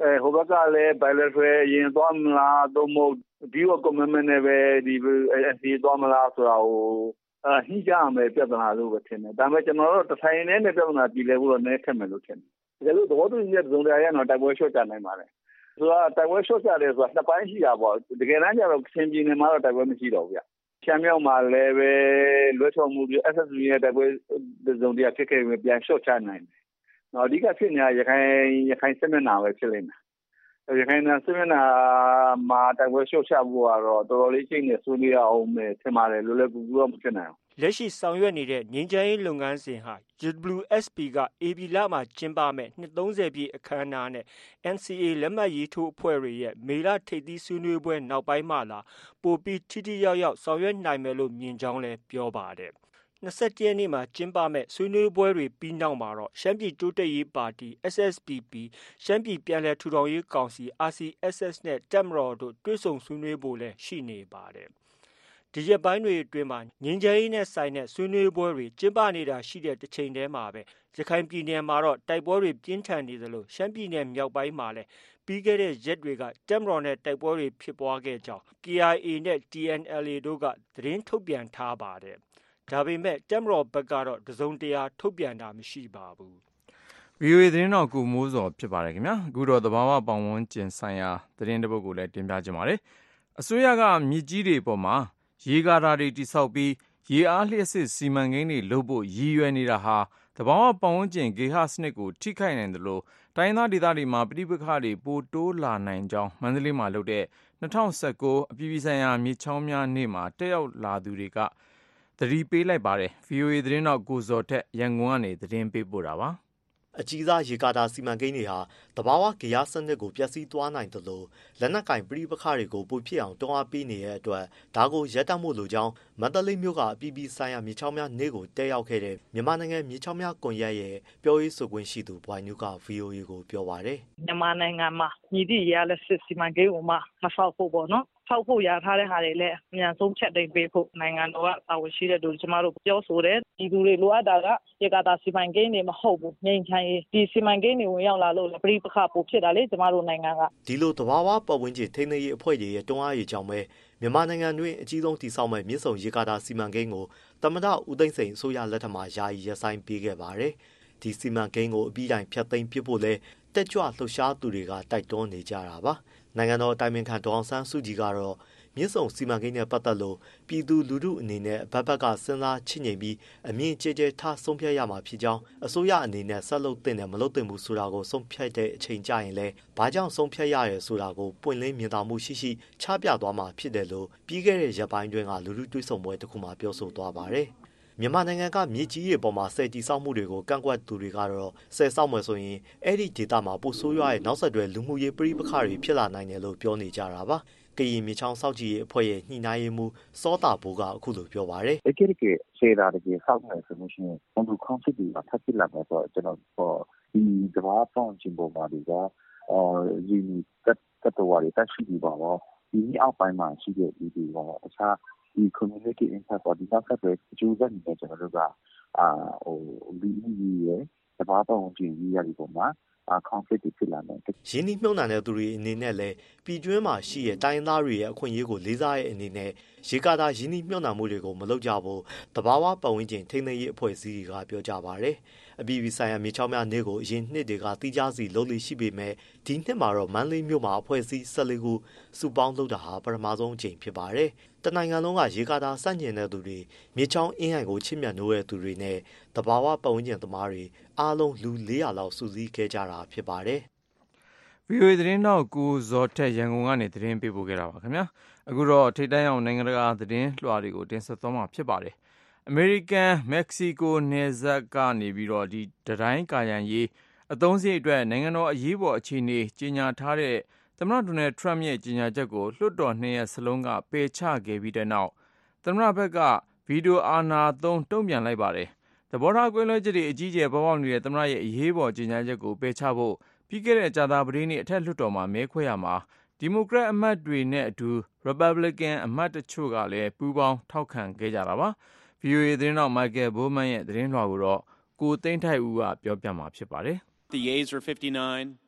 Speaker 4: အဲဟိုဘက်ကလည်း bilateral ရင်သွားမလားသို့မဟုတ် deal of commitment နဲ့ပဲဒီ N C A သွားမလားဆိုတာကိုအဟိကြမယ်ပြဿနာလို့ပဲထင်တယ်ဒါပေမဲ့ကျွန်တော်တို့တထိုင်နဲ့ပြဿနာပြည်လဲဖို့တော့နည်းခက်မယ်လို့ထင်တယ်ဒါကြလို့သဘောတူညီချက်သုံးတရားရတော့တိုက်ပွဲရှော့ချနိုင်ပါတယ်ဆိုတာတိုက်ပွဲရှော့ချတယ်ဆိုတာနှစ်ပိုင်းရှိတာပေါ့တကယ်တမ်းကျတော့ချင်းပြည်နယ်မှာတော့တိုက်ပွဲမရှိတော့ဘူးဗျချမ်းမြောက်မှာလည်းပဲလွှဲချော်မှုပြီး S S B ရဲ့တိုက်ပွဲသုံးတရားဖြစ်ခဲ့ပြီးပြန်ရှော့ချနိုင်တယ်နော်အဓိကဖြစ်နေတာရခိုင်ရခိုင်စစ်မျက်နှာပဲဖြစ်လိမ့်မယ်ရခိုင်စစ်မျက်နှာမှာတိုက်ပွဲရှော့ချဖို့ကတော့တော်တော်လေးချိန်နေဆွေးနွေးရအောင်မယ်ထင်ပါတယ်လွယ်လွယ်ကူကူတော့မဖြစ်နိုင်ဘူး
Speaker 8: လက်ရှိဆောင်ရွက်နေတဲ့ငြိမ်းချမ်းရေးလုပ်ငန်းစဉ်ဟာ W S P က A B လမှာကျင်းပမဲ့နှစ်သုံးဆယ်ပြည့်အခမ်းအနားနဲ့ N C A လက်မှတ်ရေးထိုးအဖွဲ့တွေရဲ့မေလထိပ်သီးဆွေးနွေးပွဲနောက်ပိုင်းမှလာပိုပြီးထိထိရောက်ရောက်ဆောင်ရွက်နိုင်မယ်လို့မြင်ကြောင်းလည်းပြောပါတယ်။၂၁ရက်နေ့မှာကျင်းပမဲ့ဆွေးနွေးပွဲတွေပြီးနောက်မှာတော့ရှမ်းပြည်တိုးတက်ရေးပါတီ S S P P ရှမ်းပြည်ပြန်လည်ထူထောင်ရေးကောင်စီ R C S S နဲ့တပ်မတော်တို့တွေ့ဆုံဆွေးနွေးဖို့လည်းရှိနေပါတယ်။ဒီရက်ပိုင်းတွေအတွင်းမှာငြိမ်းချမ်းရေးနဲ့ဆိုင်တဲ့ဆွေးနွေးပွဲတွေကျင်းပနေတာရှိတဲ့တစ်ချိန်တည်းမှာပဲရခိုင်ပြည်နယ်မှာတော့တိုက်ပွဲတွေပြင်းထန်နေသလိုရှမ်းပြည်နယ်မြောက်ပိုင်းမှာလည်းပြီးခဲ့တဲ့ရက်တွေကတပ်မတော်နဲ့တိုက်ပွဲတွေဖြစ်ပွားခဲ့ကြောင်း K I A နဲ့ T N L A တို့ကသတင်းထုတ်ပြန်ထားပါတယ်။ဒါပေမဲ့တပ်မတော်ဘက်ကတော့တစုံတရာထုတ်ပြန်တာမရှိပါဘူး
Speaker 2: ။ V O A သတင်းတော်ကိုမိုးစော်ဖြစ်ပါတယ်ခင်ဗျာ။အခုတော့သဘာဝပတ်ဝန်းကျင်ဆိုင်ရာသတင်းတစ်ပုဒ်ကိုလည်းတင်ပြကြပါမယ်။အစိုးရကမြစ်ကြီးတွေပေါ်မှာရေကာတာတွေတိစောက်ပြီးရေအားလျှပ်စစ်စီမံကိန်းတွေလုပ်ဖို့ရည်ရွယ်နေတာဟာသဘာဝပတ်ဝန်းကျင်ဂေဟစနစ်ကိုထိခိုက်နိုင်တယ်လို့တိုင်းသားဒေသတွေမှာပြည်ပခါတွေပိုတိုးလာနိုင်ကြောင်းမန္တလေးမှာလုပ်တဲ့၂၀၁၉အပြည်ပြည်ဆိုင်ရာမြေချောင်းများနေ့မှာတက်ရောက်လာသူတွေကသတိပေးလိုက်ပါတယ်။ V O A သတင်းတော်ကိုဇော်ထက်ရန်ကုန်ကနေသတင်းပေးပို့တာပါ
Speaker 10: အကြီးစားရေကာတာစီမံကိန်းတွေဟာတဘာဝဂေယစနစ်ကိုပျက်စီးသွားနိုင်တယ်လို့လက်နက်ကင်ပဋိပက္ခတွေကိုပိုဖြစ်အောင်တွန်းအားပေးနေတဲ့အတွက်ဒါကိုရပ်တန့်ဖို့လိုကြောင်းမန္တလေးမြို့ကအပြည်ပြည်ဆိုင်ရာမြေချောင်းများနေ့ကိုတက်ရောက်ခဲ့တဲ့မြန်မာနိုင်ငံမြေချောင်းများကွန်ရက်ရဲ့ပြောရေးဆိုခွင့်ရှိသူဘွိုင်နုက V O A ကိုပြောပါတယ်
Speaker 11: မြန်မာနိုင်ငံမှာညီတိရေအားလျှပ်စစ်စီမံကိန်းကိုမှမဆောက်ဖို့ပေါ့နော်ဆောက်ဖို့ရထားတဲ့ဟာတွေလည်းအမြန်ဆုံးဖြတ်သိမ်းပေးဖို့နိုင်ငံတော်ကတာဝန်ရှိတဲ့သူကျမတို့ပြောဆိုတယ်ဒီသူတွေလိုအပ်တာကရေကာတာစီမံကိန်းတွေမဟုတ်ဘူးငြိမ်းချမ်းရေးဒီစီမံကိန်းတွေဝင်ရောက်လာလို့ပြိပခပိုဖြစ်တာလေကျမတို့နိုင်ငံက
Speaker 10: ဒီလိုသဘာဝပတ်ဝန်းကျင်ထိန်းသိမ်းရေးအဖွဲ့တွေရဲ့တွန်းအားရေးကြောင့်ပဲမြန်မာနိုင်ငံတွင်အကြီးဆုံးတည်ဆောက်မဲ့မြစ်ဆုံရေကာတာစီမံကိန်းကိုသမ္မတဦးသိန်းစိန်အစိုးရလက်ထက်မှာယာယီရပ်ဆိုင်းပေးခဲ့ပါတယ်ဒီစီမံကိန်းကိုအပြီးတိုင်ဖျက်သိမ်းပစ်ဖို့လဲတက်ကြွလှုပ်ရှားသူတွေကတိုက်တွန်းနေကြတာပါနိုင်ငံတော်တိုင်ပင်ခံဒေါအောင်ဆန်းစုကြည်ကတော့မြစ်ဆုံစီမံကိန်းနဲ့ပတ်သက်လို့ပြည်သူလူထုအနေနဲ့ဘက်ဘက်ကစဉ်းစားချင့်ချိန်ပြီးအမြင့်ကျဲကျဲထားဆုံးဖြတ်ရမှာဖြစ်ကြောင်းအစိုးရအနေနဲ့ဆက်လုပ်တင်တယ်မလုပ်တင်ဘူးဆိုတာကိုဆုံးဖြတ်တဲ့အချိန်ကြရင်လဲဘာကြောင့်ဆုံးဖြတ်ရရဲဆိုတာကိုပွင့်လင်းမြင်သာမှုရှိရှိချပြသွားမှာဖြစ်တယ်လို့ပြီးခဲ့တဲ့ရက်ပိုင်းတွင်ကလူထုတွေးဆုံပွဲတစ်ခုမှာပြောဆိုသွားပါတယ်မြန်မာနိုင်ငံကမြေကြီးတွေပေါ်မှာဆယ်တီဆောက်မှုတွေကိုကန့်ကွက်သူတွေကတော့ဆယ်ဆောက်မယ်ဆိုရင်အဲ့ဒီဒေသမှာပိုဆိုးရွားတဲ့နောက်ဆက်တွဲလူမှုရေးပြိပခါတွေဖြစ်လာနိုင်တယ်လို့ပြောနေကြတာပါကရင်မြေချောင်းစောက်ကြီးရဲ့အဖွဲ့ရဲ့ညှိနှိုင်းရေးမှူးစောတာဘိုးကအခုလိုပြောပါတယ်
Speaker 12: တကယ်တကယ်ဆယ်တာတကယ်ဆောက်မယ်ဆိုလို့ရှိရင်ဘုံသူခေါင်းစစ်တွေကထပ်ဖြစ်လာမယ်ဆိုတော့ကျွန်တော်ဟောဒီကဘာပေါင်းချင်းပေါ်မှာဒီကအော်ဒီတက်တက်တော်ရီတက်ရှိပြီးပါတော့ဒီအောက်ပိုင်းမှာရှိတဲ့ဒီဒီဟောအခြားဒီ community impact ပေါ်ဒီနောက်ဆက်တွဲကျိုးဆက်နေတဲ့ကျွန်တော်တို့ကအာဟိုဒီဒီရဲ့ကဘာပေါင်းချင်းကြီးရဒီပေါ်မှာconflict ဖြစ်လာတယ်
Speaker 10: ရင်းနှီးမြှုပ်နှံတဲ့သူတွေအနေနဲ့လည်းပြည်တွင်းမှာရှိတဲ့တိုင်းသားတွေရဲ့အခွင့်အရေးကိုလေးစားတဲ့အနေနဲ့ရေကာတာရင်းနှီးမြှုပ်နှံမှုတွေကိုမလုပ်ကြဘူးတဘာဝပတ်ဝန်းကျင်ထိန်းသိမ်းရေးအဖွဲ့အစည်းတွေကပြောကြပါတယ်အပြည်ပြည်ဆိုင်ရာမြေချောင်းများနေ့ကိုအရင်နှစ်တွေကတိကျစီလုပ်လို့ရှိပေမဲ့ဒီနှစ်မှာတော့မန္တလေးမြို့မှာအဖွဲ့အစည်း၁၄ခုစုပေါင်းလုပ်တာဟာပထမဆုံးအကြိမ်ဖြစ်ပါတယ်တနိုင်ငံလုံးကရေကာတာစန့်ကျင်တဲ့သူတွေမြေချောင်းအင်းဟန်ကိုချစ်မြတ်နိုးတဲ့သူတွေနဲ့တဘာဝပတ်ဝန်းကျင်သမားတွေအားလုံးလူ၄ရာလောက်စုစည်းခဲ့ကြတာဖြစ်ပါတယ်
Speaker 2: ။ V O A သတင်းတော့ကိုဇော်ထက်ရန်ကုန်ကနေသတင်းပေးပို့ခဲ့တာပါခင်ဗျာ။အခုတော့ထိပ်တန်းအောင်နိုင်ငံတကာသတင်းလွှာတွေကိုတင်ဆက်သွားမှာဖြစ်ပါတယ်။ အမေရိကန်မက္ကဆီကိုနယ်စပ်ကနေပြီးတော့ဒီတတိုင်းကာရန်ရေးအသုံးစရိတ်အတွက်နိုင်ငံတော်အရေးပေါ်အခြေအနေကြီးညာထားတဲ့သမ္မတဒေါ်နယ်ထရမ့်ရဲ့ကြေညာချက်ကိုလွှတ်တော်နှစ်ရပ်စလုံးကပယ်ချခဲ့ပြီးတဲ့နောက်သမ္မတဘက်ကဗီတိုအာဏာသုံးတုံ့ပြန်လိုက်ပါတယ်။သဘောထားကွဲလွဲချက်တွေအကြီးအကျယ်ပေါ်ပေါက်နေတဲ့သမ္မတရဲ့အရေးပေါ်ကြေညာချက်ကိုပယ်ချဖို့ပြီးခဲ့တဲ့ကြာသပတေးနေ့အထက်လွှတ်တော်မှာမဲခွဲရမှာဒီမိုကရက်အမတ်တွေနဲ့အတူရီပတ်ဘလစ်ကန်အမတ်တချို့ကလည်းပူးပေါင်းထောက်ခံခဲ့ကြတာပါ။ V O A သတင်းတော်မိုက်ကယ်ဘိုးမန်းရဲ့သတင်းလွှာကိုတော့ကိုသိန်းထိုက်ဦးကပြောပြမှာဖြစ်ပါတယ်
Speaker 13: ။ The yeas are fifty-nine,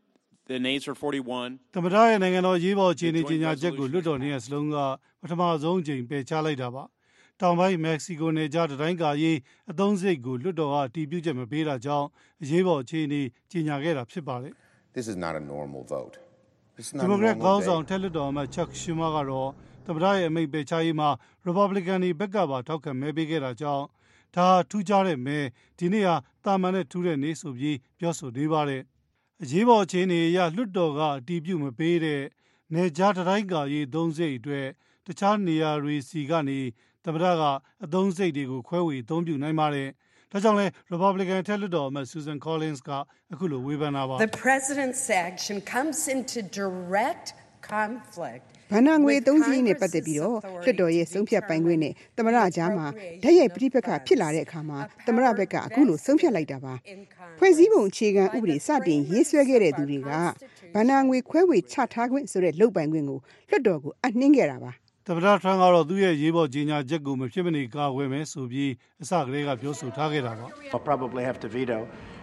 Speaker 13: The nays are forty-one.
Speaker 14: သမ္မတရဲ့နိုင်ငံတော်ရေးပေါ်အခြေအနေကြီးညာချက်ကိုလွှတ်တော်နှစ်ရပ်စလုံးကပထမဆုံးအကြိမ်ပယ်ချလိုက်တာပါ။တောင်ပိုင်းမက္ကဆီကိုနယ်ကြားတိုင်းကာရေးအသုံးစရိတ်ကိုလွှတ်တော်ကအတည်ပြုချက်မပေးတာကြောင့်အရေးပေါ်အခြေအနေကြီးညာခဲ့တာဖြစ်ပါတယ်။
Speaker 15: This is not a normal vote. This is not
Speaker 14: ဒီမိုကရက်ကောင်းဆောင်တက်လွှတ်တော်အမတ်ချက်ရှူမာကတော့သမ္မတရဲ့အမိန့်ပယ်ချရေးမှာ Republican တွေဘက်ကပါထောက်ခံမဲပေးခဲ့တာကြောင့်ဒါထူးခြားတဲ့မဲဒီနေ့ဟာတာမန်နဲ့ထူးတဲ့နေ့ဆိုပြီးပြောဆိုနေပါတယ်။အရေးပေါ်အခြေအနေအရလွှတ်တော်ကအတည်ပြုမပေးတဲ့နေကြားတိုင်းကာရေးသုံးစိတ်အတွက်တခြားနေရာတွေစီကနေသမ္မတကအသုံးစိတ်တွေကိုခွဲဝေအသုံးပြုနိုင်ပါတယ်။ဒါကြောင့်လဲ Republican တက်လွှတ်တော်အမတ် Susan Collins ကအခုလိုဝေဖန်တာပါ
Speaker 16: The president's action comes into direct conflict
Speaker 17: ဘဏ္ဍာငွေသုံးစည်းနဲ့ပတ်သက်ပြီးတော့လွှတ်တော်ရဲ့ဆုံးဖြတ်ပိုင်ခွင့်နဲ့သမ္မတကြားမှာဓာတ်ရိုက်ပြိပက္ခဖြစ်လာတဲ့အခါမှာသမ္မတဘက်ကအခုလိုဆုံးဖြတ်လိုက်တာပါဖွဲ့စည်းပုံအခြေခံဥပဒေစတင်ရေးဆွဲခဲ့တဲ့သူတွေကဘဏ္ဍာငွေခွဲဝေချထားခွင့်ဆိုတဲ့လုပ်ပိုင်ခွင့်ကိုလွှတ်တော်ကိုအနှင်းခဲ့တာပါ
Speaker 14: သမ္မတထရန့်ကတော့သူ့ရဲ့ရေးပေါ်ကြီးညာချက်ကိုမဖြစ်မနေကာကွယ်မယ်ဆိုပြီးအစကတည်းကပြောဆိုထားခဲ့တာပါ
Speaker 18: I'll probably have to veto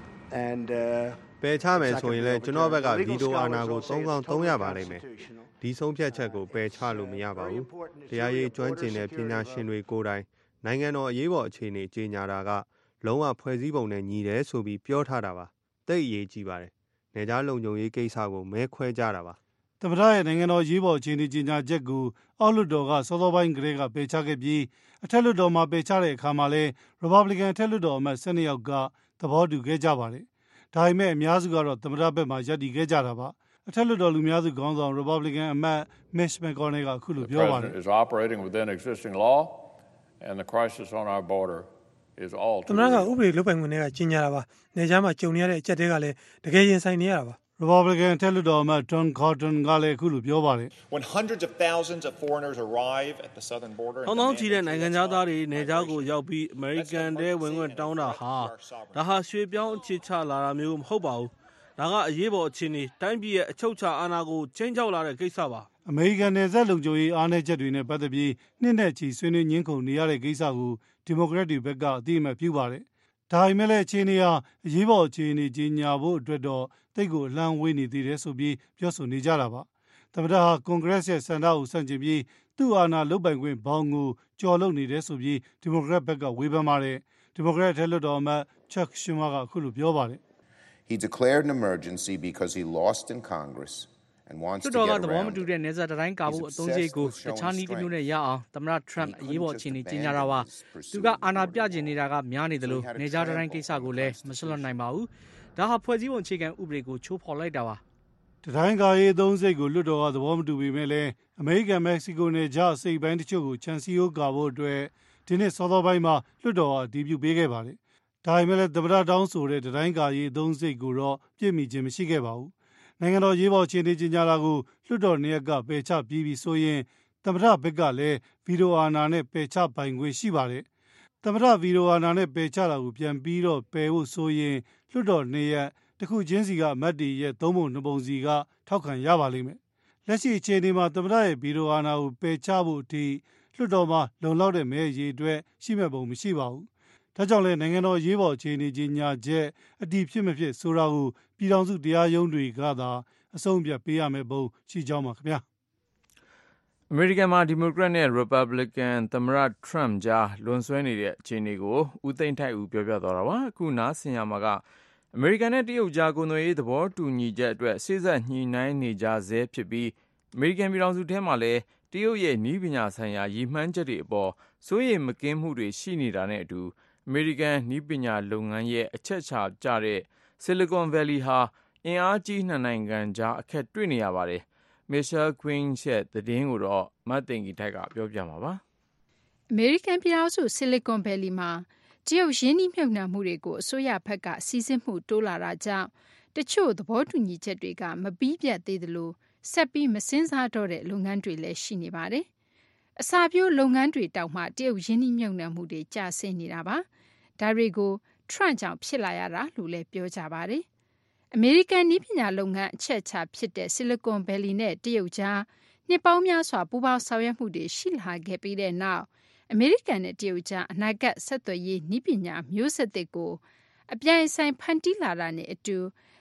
Speaker 18: and uh
Speaker 19: ပယ်ချမယ်ဆိုရင်လည်းကျွန်တော်ဘက်ကဗီတိုအာဏာကိုသုံးကောင်းသုံးရပါလိမ့်မယ်ဒီဆုံးဖြတ်ချက်ကိုပယ်ချလို့မရပါဘူးတရားရေးကျွမ်းကျင်တဲ့ပညာရှင်တွေကိုယ်တိုင်နိုင်ငံတော်အရေးပေါ်အခြေအနေကြေညာတာကလုံးဝဖွဲ့စည်းပုံနဲ့ညီတယ်ဆိုပြီးပြောထားတာပါတိတ်အရေးကြီးပါတယ်နေကြားလုံခြုံရေးကိစ္စကိုမဲခွဲကြတာပါ
Speaker 14: သမ္မတရဲ့နိုင်ငံတော်ရေးပေါ်အခြေအနေကြေညာချက်ကိုအောက်လွှတ်တော်ကစောစောပိုင်းကတည်းကပယ်ချခဲ့ပြီးအထက်လွှတ်တော်မှာပယ်ချတဲ့အခါမှာလဲ Republican အထက်လွှတ်တော်အမတ်၁၂ယောက်ကသဘောတူခဲ့ကြပါတယ်ဒါပေမဲ့အများစုကတော့သမ္မတဘက်မှာရပ်တည်ခဲ့ကြတာပါအထက်လွှတ်တော်လူများစုခေါင်းဆောင် Republican အမတ် Mitch McConnell ကအခုလိုပြောပါတယ်
Speaker 20: is operating within existing law and the crisis on our border is all
Speaker 21: သမ္မတကဥပဒေလုပ်ပိုင်ခွင့်တွေကကြီးညာတာပါနေကြားမှာကြုံနေရတဲ့အကျပ်တွေကလည်းတကယ်ရင်ဆိုင်နေရတာပါ
Speaker 14: Republican တက်လွှတ်တော်အမတ် Tom Cotton ကလည်းအခုလိုပြောပါတယ်
Speaker 22: When hundreds of thousands of foreigners arrive at the southern border
Speaker 23: ထောင်ထောင်ချီတဲ့နိုင်ငံသားတွေနေကြားကိုရောက်ပြီး American တဲ့ဝင်ခွင့်တောင်းတာဟာဒါဟာရွှေပြောင်းအခြေချလာတာမျိုးမဟုတ်ပါဘူးဒါကအရေးပေါ်အခြေအနေတိုင်းပြည်ရဲ့အချုပ်အခြာအာဏာကိုချင်းချောက်လာတဲ့ကိစ္စပါ
Speaker 14: အမေရိကန်နယ်စပ်လုံခြုံရေးအားနည်းချက်တွေနဲ့ပတ်သက်ပြီးနှစ်နဲ့ချီဆွေးနွေးညှင်းခုန်နေရတဲ့ကိစ္စကိုဒီမိုကရက်တွေဘက်ကအသိအမှတ်ပြုပါတယ်ဒါပေမဲ့လည်းအခြေအနေဟာအရေးပေါ်အခြေအနေကြီးညာဖို့အတွက်တော့တိတ်ကိုအလံဝေးနေသေးတယ်ဆိုပြီးပြောဆိုနေကြတာပါသမ္မတဟာကွန်ဂရက်ရဲ့စံတောက်ဆန့်ကျင်ပြီးသူ့အာဏာလုတ်ပိုင်ခွင့်ဘောင်ကိုကျော်လွန်နေတယ်ဆိုပြီးဒီမိုကရက်ဘက်ကဝေဖန်ပါတယ်ဒီမိုကရက်ထဲလွှတ်တော်အမတ် Chuck Schumer ကအခုလိုပြောပါတယ်
Speaker 15: He declared an emergency because he lost in Congress and wants to get around.
Speaker 24: တော်တော်ကသဘောမတူတဲ့နေဆက်တိုင်းကာဖို့အသုံးစရိတ်ကိုတခြားနည်းတစ်မျိုးနဲ့ရအောင်သမ္မတ Trump အရေးပေါ်အခြေအနေကြီးညာတာပါသူကအာဏာပြကျင်နေတာကများနေတယ်လို့နေကြားတိုင်းကိစ္စကိုလည်းမဆွလွတ်နိုင်ပါဘူးဒါဟာဖွဲ့စည်းပုံအခြေခံဥပဒေကိုချိုးဖော်လိုက်တာပါ
Speaker 14: တိုင်းကာရေးသုံးစိတ်ကိုလွတ်တော်ကသဘောမတူပေမဲ့လည်းအမေရိကန်မက္ကဆီကိုနယ်ကြားစိတ်ပိုင်းတချို့ကိုချန်စီယိုကာဖို့အတွက်ဒီနေ့စောစောပိုင်းမှာလွတ်တော်ကအတည်ပြုပေးခဲ့ပါတယ်ဒါပေမဲ့လည်းသမ္မတတောင်းဆိုတဲ့တိုင်းကာရေးသုံးစိတ်ကိုတော့ပြည့်မီခြင်းမရှိခဲ့ပါဘူးနိုင်ငံတော်ရေးပေါ်အခြေအနေကြီးညာလာကိုလွတ်တော်နေရကပယ်ချပြီးပြီဆိုရင်သမ္မတဘက်ကလည်းဗီတိုအာဏာနဲ့ပယ်ချပိုင်ခွင့်ရှိပါတယ်သမ္မတဗီတိုအာဏာနဲ့ပယ်ချတာကိုပြန်ပြီးတော့ပယ်ဖို့ဆိုရင်လွတ်တော်နေရတခုချင်းစီကအမတ်တွေရဲ့သုံးပုံနှစ်ပုံစီကထောက်ခံရပါလိမ့်မယ်လက်ရှိအခြေအနေမှာသမ္မတရဲ့ဗီတိုအာဏာကိုပယ်ချဖို့အထိလွတ်တော်မှာလုံလောက်တဲ့မဲရေအတွက်ရှိမဲ့ပုံမရှိပါဘူးဒါကြောင့်လည်းနိုင်ငံတော်ရေးပေါ်အခြေအနေကြီးညာချက်အတည်ဖြစ်မဖြစ်ဆိုတာကိုပြည်ထောင်စုတရားရုံးတွေကသာအဆုံးအဖြတ်ပေးရမယ်ပုံရှိကြောင်းပါခင်ဗျာ
Speaker 2: အမေရိကန်မှာဒီမိုကရက်နဲ့ Republican သမ္မတ Trump ကြားလွန်ဆွဲနေတဲ့အခြေအနေကိုဦးသိန်းထိုက်ဦးပြောပြသွားတာပါအခုနားဆင်ရမှာကအမေရိကန်နဲ့တရုတ်ကြားကုန်သွယ်ရေးသဘောတူညီချက်အတွက်စိစက်ညှိနှိုင်းနေကြဆဲဖြစ်ပြီးအမေရိကန်ပြည်ထောင်စုထဲမှာလည်းတရုတ်ရဲ့နည်းပညာဆိုင်ရာရည်မှန်းချက်တွေအပေါ်စိုးရိမ်မကင်းမှုတွေရှိနေတာနဲ့အတူအမေရိကန်နည်းပညာလုပ်ငန်းရဲ့အချက်ချာကျတဲ့ Silicon Valley ဟာအင်အားကြီးနှစ်နိုင်ငံကြားအခက်တွေ့နေရပါတယ်။ Michelle Quinn ရဲ့သတင်းကိုတော့မတ်သိင်္ဂီထိုက်ကပြောပြမှာပါ
Speaker 25: ။အမေရိကန်ပြည်ထောင်စု Silicon Valley မှာတရုတ်ရင်းနှီးမြှုပ်နှံမှုတွေကိုအစိုးရဘက်ကစီစစ်မှုတိုးလာတာကြောင့်တချို့သဘောတူညီချက်တွေကမပြီးပြတ်သေးသလိုဆက်ပြီးမစင်းစားတော့တဲ့လုပ်ငန်းတွေလည်းရှိနေပါတယ်။အစာပြိုးလုပ်ငန်းတွေတောက်မှတရုတ်ရင်းနှီးမြှုပ်နှံမှုတွေကျဆင်းနေတာပါ။ဒါတွေကို Trump ကြောင့်ဖြစ်လာရတာလို့လည်းပြောကြပါတယ်။အမေရိကန်နည်းပညာလုပ်ငန်းအချက်အခြာဖြစ်တဲ့ Silicon Valley နဲ့တရုတ်ကြားနှစ်ပေါင်းများစွာပူးပေါင်းဆောင်ရွက်မှုတွေရှိလာခဲ့ပြီးတဲ့နောက်အမေရိကန်နဲ့တရုတ်ကြားအနာဂတ်ဆက်သွယ်ရေးနည်းပညာမျိုးဆက်သစ်ကိုအပြိုင်ဆိုင်ဖန်တီးလာတာနဲ့အတူ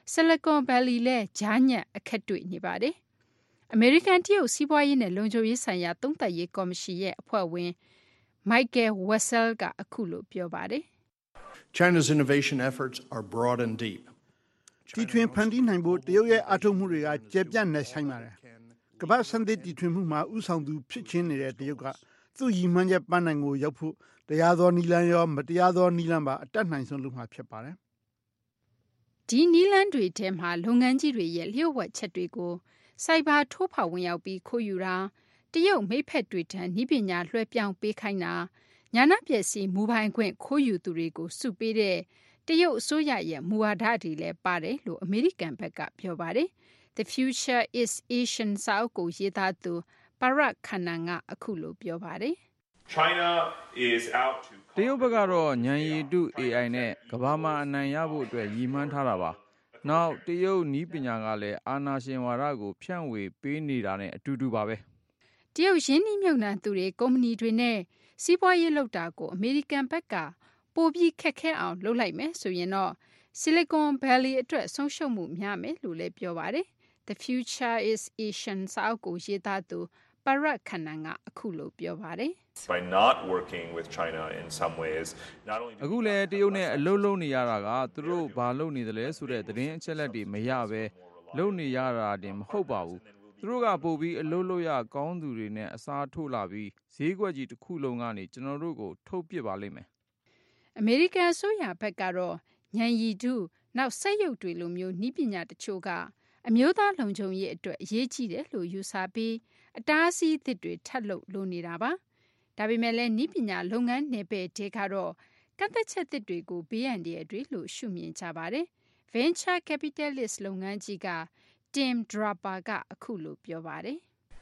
Speaker 25: Silicon Valley လည်းကြားညက်အခက်တွေ့နေပါတယ်။ အမေရိကန်တရုတ်စီးပွားရေးနဲ့လုံခြုံရေးဆိုင်ရာသုံးသပ်ရေးကော်မရှင်ရဲ့အဖွဲ့ဝင် Michael Wessel ကအခုလိုပြောပါတယ်။
Speaker 18: China's innovation efforts are broad and deep.
Speaker 1: တီထွင်ဖန်တီးနိုင်ဖို့တရုတ်ရဲ့အထောက်မှုတွေကကျယ်ပြန့်နေဆိုင်ပါတယ်။ကမ္ဘာစံသစ်တီထွင်မှုမှာဥဆောင်သူဖြစ်ချင်းနေတဲ့တရုတ်ကသူ့ရည်မှန်းချက်ပန်းနိုင်ကိုရောက်ဖို့တရားသောနီလန်းရောမတရားသောနီလန်းပါအတက်နိုင်ဆုံးလုပ်မှာဖြစ်ပါတယ်
Speaker 25: ။ဒီနီလန်းတွေထဲမှာလုပ်ငန်းကြီးတွေရဲ့လျှို့ဝှက်ချက်တွေကိုစိုက်ဘာထိုးဖောက်ဝင်ရောက်ပြီးခိုးယူတာတရုတ်မိဖက်တွေထံဤပညာလွှဲပြောင်းပေးခိုင်းတာညာနာပျက်စီးမူပိုင်ခွင့်ခိုးယူသူတွေကိုစုပေးတဲ့တရုတ်အစိုးရရဲ့မူဝါဒတွေလည်းပါတယ်လို့အမေရိကန်ဘက်ကပြောပါတယ်။ The Future is Asian စာအုပ်ကိုရေးသားသူ Parag Khanna ကအခုလိုပြောပါတယ်။
Speaker 3: China is out to
Speaker 2: တရုတ်ဘက်ကတော့ဉာဏ်ရည်တု A I နဲ့ကမ္ဘာမှာအနိုင်ရဖို့အတွက်ရည်မှန်းထားတာပါ။နောက်တရုတ်နည်းပညာကလည်းအာဏာရှင်ဝါဒကိုဖြန့်ဝေပေးနေတာနဲ့အတူတူပါပဲ
Speaker 25: ။တရုတ်ရင်းနှီးမြှုပ်နှံသူတွေကုမ္ပဏီတွေနဲ့စီးပွားရေးလုပ်တာကိုအမေရိကန်ဘက်ကပိုပြီးခက်ခဲအောင်လုပ်လိုက်မယ်ဆိုရင်တော့ Silicon Valley အတွက်ဆုံးရှုံးမှုများမယ်လို့လည်းပြောပါတယ်။ The Future is Asian စာအုပ်ကိုရေးသားသူ Parag Khanna ကအခုလိုပြောပါတယ်။
Speaker 3: By not working with China in some ways not only
Speaker 2: အခုလည်းတရုတ်နဲ့အလုပ်လုပ်နေရတာကသူတို့ဘာလုပ်နေသလဲဆိုတဲ့သတင်းအချက်အလက်တွေမရပဲလုပ်နေရတာတင်မဟုတ်ပါဘူးသူတို့ကပို့ပြီးအလုပ်လုပ်ရကောင်းသူတွေနဲ့အစားထိုးလာပြီးဈေးကွက်ကြီးတစ်ခုလုံးကနေကျွန်တော်တို့ကိုထုတ်ပစ်ပါလိမ့်မယ်
Speaker 25: အမေရိကန်အစိုးရဘက်ကတော့ဉာဏ်ရည်တုနောက်စက်ရုပ်တွေလိုမျိုးနည်းပညာတချို့ကအမျိုးသားလုံခြုံရေးအတွက်အရေးကြီးတယ်လို့ယူဆပြီးအတားအဆီးအသစ်တွေထပ်လုပ်လိုနေတာပါဒါပေမဲ့လည်းနည်းပညာလုပ်ငန်းနယ်ပယ်တွေကတော့ကန့်သက်ချက်သစ်တွေကိုဘေးအန္တရာယ်တွေလို့ရှုမြင်ကြပါတယ် Venture Capitalist လုပ်ငန်းကြီးက Tim Draper ကအခုလိုပြောပါတယ်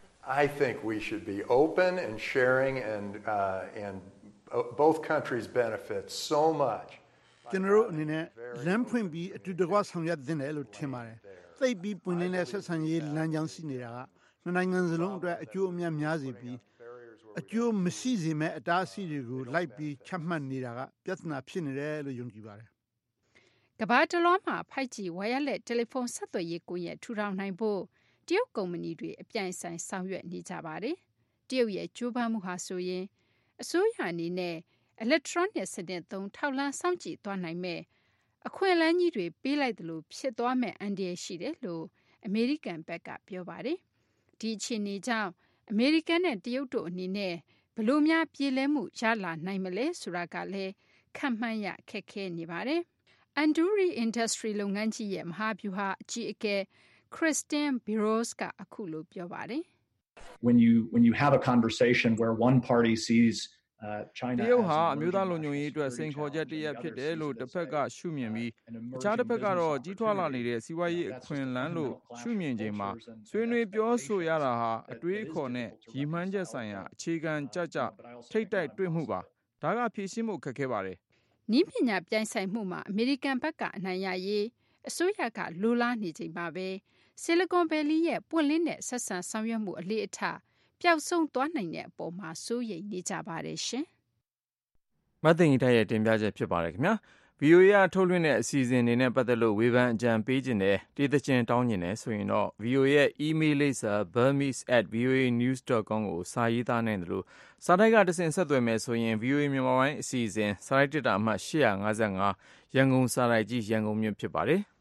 Speaker 6: I think we should be open and sharing and uh, and both countries benefit so much
Speaker 1: ကျွန်တော်တို့အနေနဲ့လမ်းဖွင့်ပြီးအတူတကွဆောင်ရွက်သင့်တယ်လို့ထင်ပါတယ်သိပြီးပွင့်လင်းတဲ့ဆက်ဆံရေးလမ်းကြောင်းရှိနေတာကနှစ်နိုင်ငံစလုံးအတွက်အကျိုးအမြတ်များစေပြီးအကျိုးမရှိစေမဲ့အတားအဆီးတွေကိုလိုက်ပြီးချမှတ်နေတာကပြဿနာဖြစ်နေတယ်လို့ယုံကြည်ပါတယ်
Speaker 25: ကမ္ဘာတလွှားမှာ five G ဝါယာလက်တယ်လီဖုန်းဆက်သွယ်ရေးကွန်ရက်ထူထောင်နိုင်ဖို့တရုတ်ကုမ္ပဏီတွေအပြိုင်ဆိုင်ဆောင်ရွက်နေကြပါတယ်တရုတ်ရဲ့ကြိုးပမ်းမှုဟာဆိုရင်အစိုးရအနေနဲ့ electronic စနစ်သုံးထောက်လှမ်းစောင့်ကြည့်သွားနိုင်မဲ့အခွင့်အလမ်းကြီးတွေပေးလိုက်တယ်လို့ဖြစ်သွားမဲ့အန္တရာယ်ရှိတယ်လို့အမေရိကန်ဘက်ကပြောပါတယ်ဒီအခြေအနေကြောင့်အမေရိကန်နဲ့တရုတ်တို့အနေနဲ့ဘလို့များပြည်လဲမှုရလာနိုင်မလဲဆိုတာကလည်းခန့်မှန်းရခက်ခဲနေပါတယ်။ Anduri Industry လုပ်ငန်းကြီးရဲ့မဟာဗျူဟာအကြီးအကဲ Kristen Biros ကအခုလိုပြောပါတယ်
Speaker 7: When you when you have a conversation where one party sees uh, China
Speaker 2: တရုတ်ဟာအမျိုးသားလုံခြုံရေးအတွက်စိန်ခေါ်ချက်တစ်ရပ်ဖြစ်တယ်လို့တစ်ဖက်ကရှုမြင်ပြီးအခြားတစ်ဖက်ကတော့ကြီးထွားလာနေတဲ့စီးပွားရေးအခွင့်အလမ်းလို့ရှုမြင်ချိန်မှာဆွေးနွေးပြောဆိုရတာဟာအတွေးအခေါ်နဲ့ရည်မှန်းချက်ဆိုင်ရာအခြေခံကြကြထိတ်တိုက်တွေ့မှုပါဒါကဖြည့်ရှင်းမှုခက်ခဲပါတယ်
Speaker 25: နည်းပညာပြိုင်ဆိုင်မှုမှာအမေရိကန်ဘက်ကအနိုင်ရရေးအစိုးရကလိုလားနေချိန်မှာပဲ Silicon Valley ရဲ့ပွင့်လင်းတဲ့ဆက်ဆံဆောင်ရွက်မှုအလေးအထားပျောက်ဆုံးသွားနိုင်တဲ့အပေါ်မှာစိုးရိမ်နေကြပါတယ်ရှင်
Speaker 2: ။မသိင်္ဂီထိုက်ရဲ့တင်ပြချက်ဖြစ်ပါတယ်ခင်ဗျာ။ V O A ကထုတ်လွှင့်တဲ့အစီအစဉ်တွေနဲ့ပတ်သက်လို့ဝေဖန်အကြံပေးခြင်းနဲ့တည်သချင်းတောင်းခြင်းနဲ့ဆိုရင်တော့ V O A ရဲ့ email လိပ်စာ burmese at v o a news dot com ကိုစာရေးသားနိုင်တယ်လို့စာတိုက်ကတဆင့်ဆက်သွယ်မယ်ဆိုရင် V O A မြန်မာပိုင်းအစီအစဉ်စာရိုက်တစ်တာအမှတ်eight fifty-fiveရန်ကုန်စာရိုက်ကြီးရန်ကုန်မြို့ဖြစ်ပါတယ်။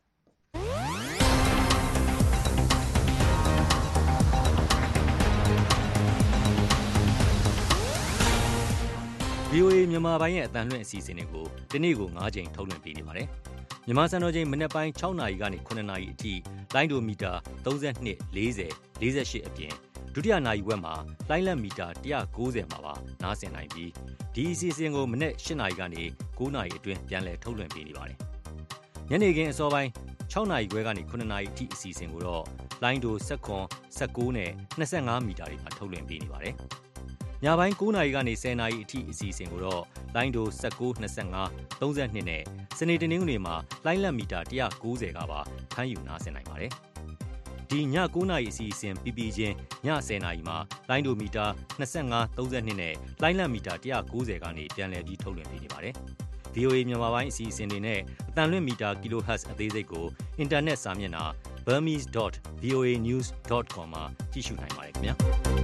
Speaker 13: V O A မြန်မာပိုင်းရဲ့အသံလွှင့်အစီအစဉ်တွေကိုဒီနေ့ကိုnineကြိမ်ထုတ်လွှင့်ပေးနေပါတယ်။မြန်မာစံတော်ချိန်မနက်ပိုင်းsixနာရီကနေsevenနာရီအထိလိုင်းဒိုမီတာthirty-two, forty, forty-eightအပြင်ဒုတိယနာရီဝက်မှာလိုင်းလက်မီတာone ninetyမှာပါနားဆင်နိုင်ပြီးဒီအစီအစဉ်ကိုမနက်eightနာရီကနေnineနာရီအတွင်းပြန်လည်ထုတ်လွှင့်ပေးနေပါတယ်။ညနေခင်းအစောပိုင်းsixနာရီခွဲကနေsevenနာရီအထိအစီအစဉ်ကိုတော့လိုင်းဒိုeleven, nineteenနဲ့twenty-fiveမီတာတွေမှာထုတ်လွှင့်ပေးနေပါတယ်။ညပိုင်းnineနာရီကနေtenနာရီအထိအစီအစဉ်ကိုတော့လိုင်းဒိုnineteen, twenty-five, thirty-twoနဲ့စနေတနင်္ဂနွေမှာလိုင်းလက်မီတာone ninetyကပါဖမ်းယူနားဆင်နိုင်ပါတယ်။ဒီညnineနာရီအစီအစဉ်ပြီးပြီးချင်းညtenနာရီမှာလိုင်းဒိုမီတာtwenty-five, thirty-twoနဲ့လိုင်းလက်မီတာone ninetyကနေပြန်လည်ပြီးထုတ်လွှင့်ပေးနေပါတယ်။ဗွီအိုအေ မြန်မာပိုင်းအစီအစဉ်တွေနဲ့အသံလွှင့်မီတာ kilohertz အသေးစိတ်ကိုအင်တာနက်စာမျက်နှာ burmese dot voa news dot com မှာကြည့်ရှုနိုင်ပါတယ်ခင်ဗျာ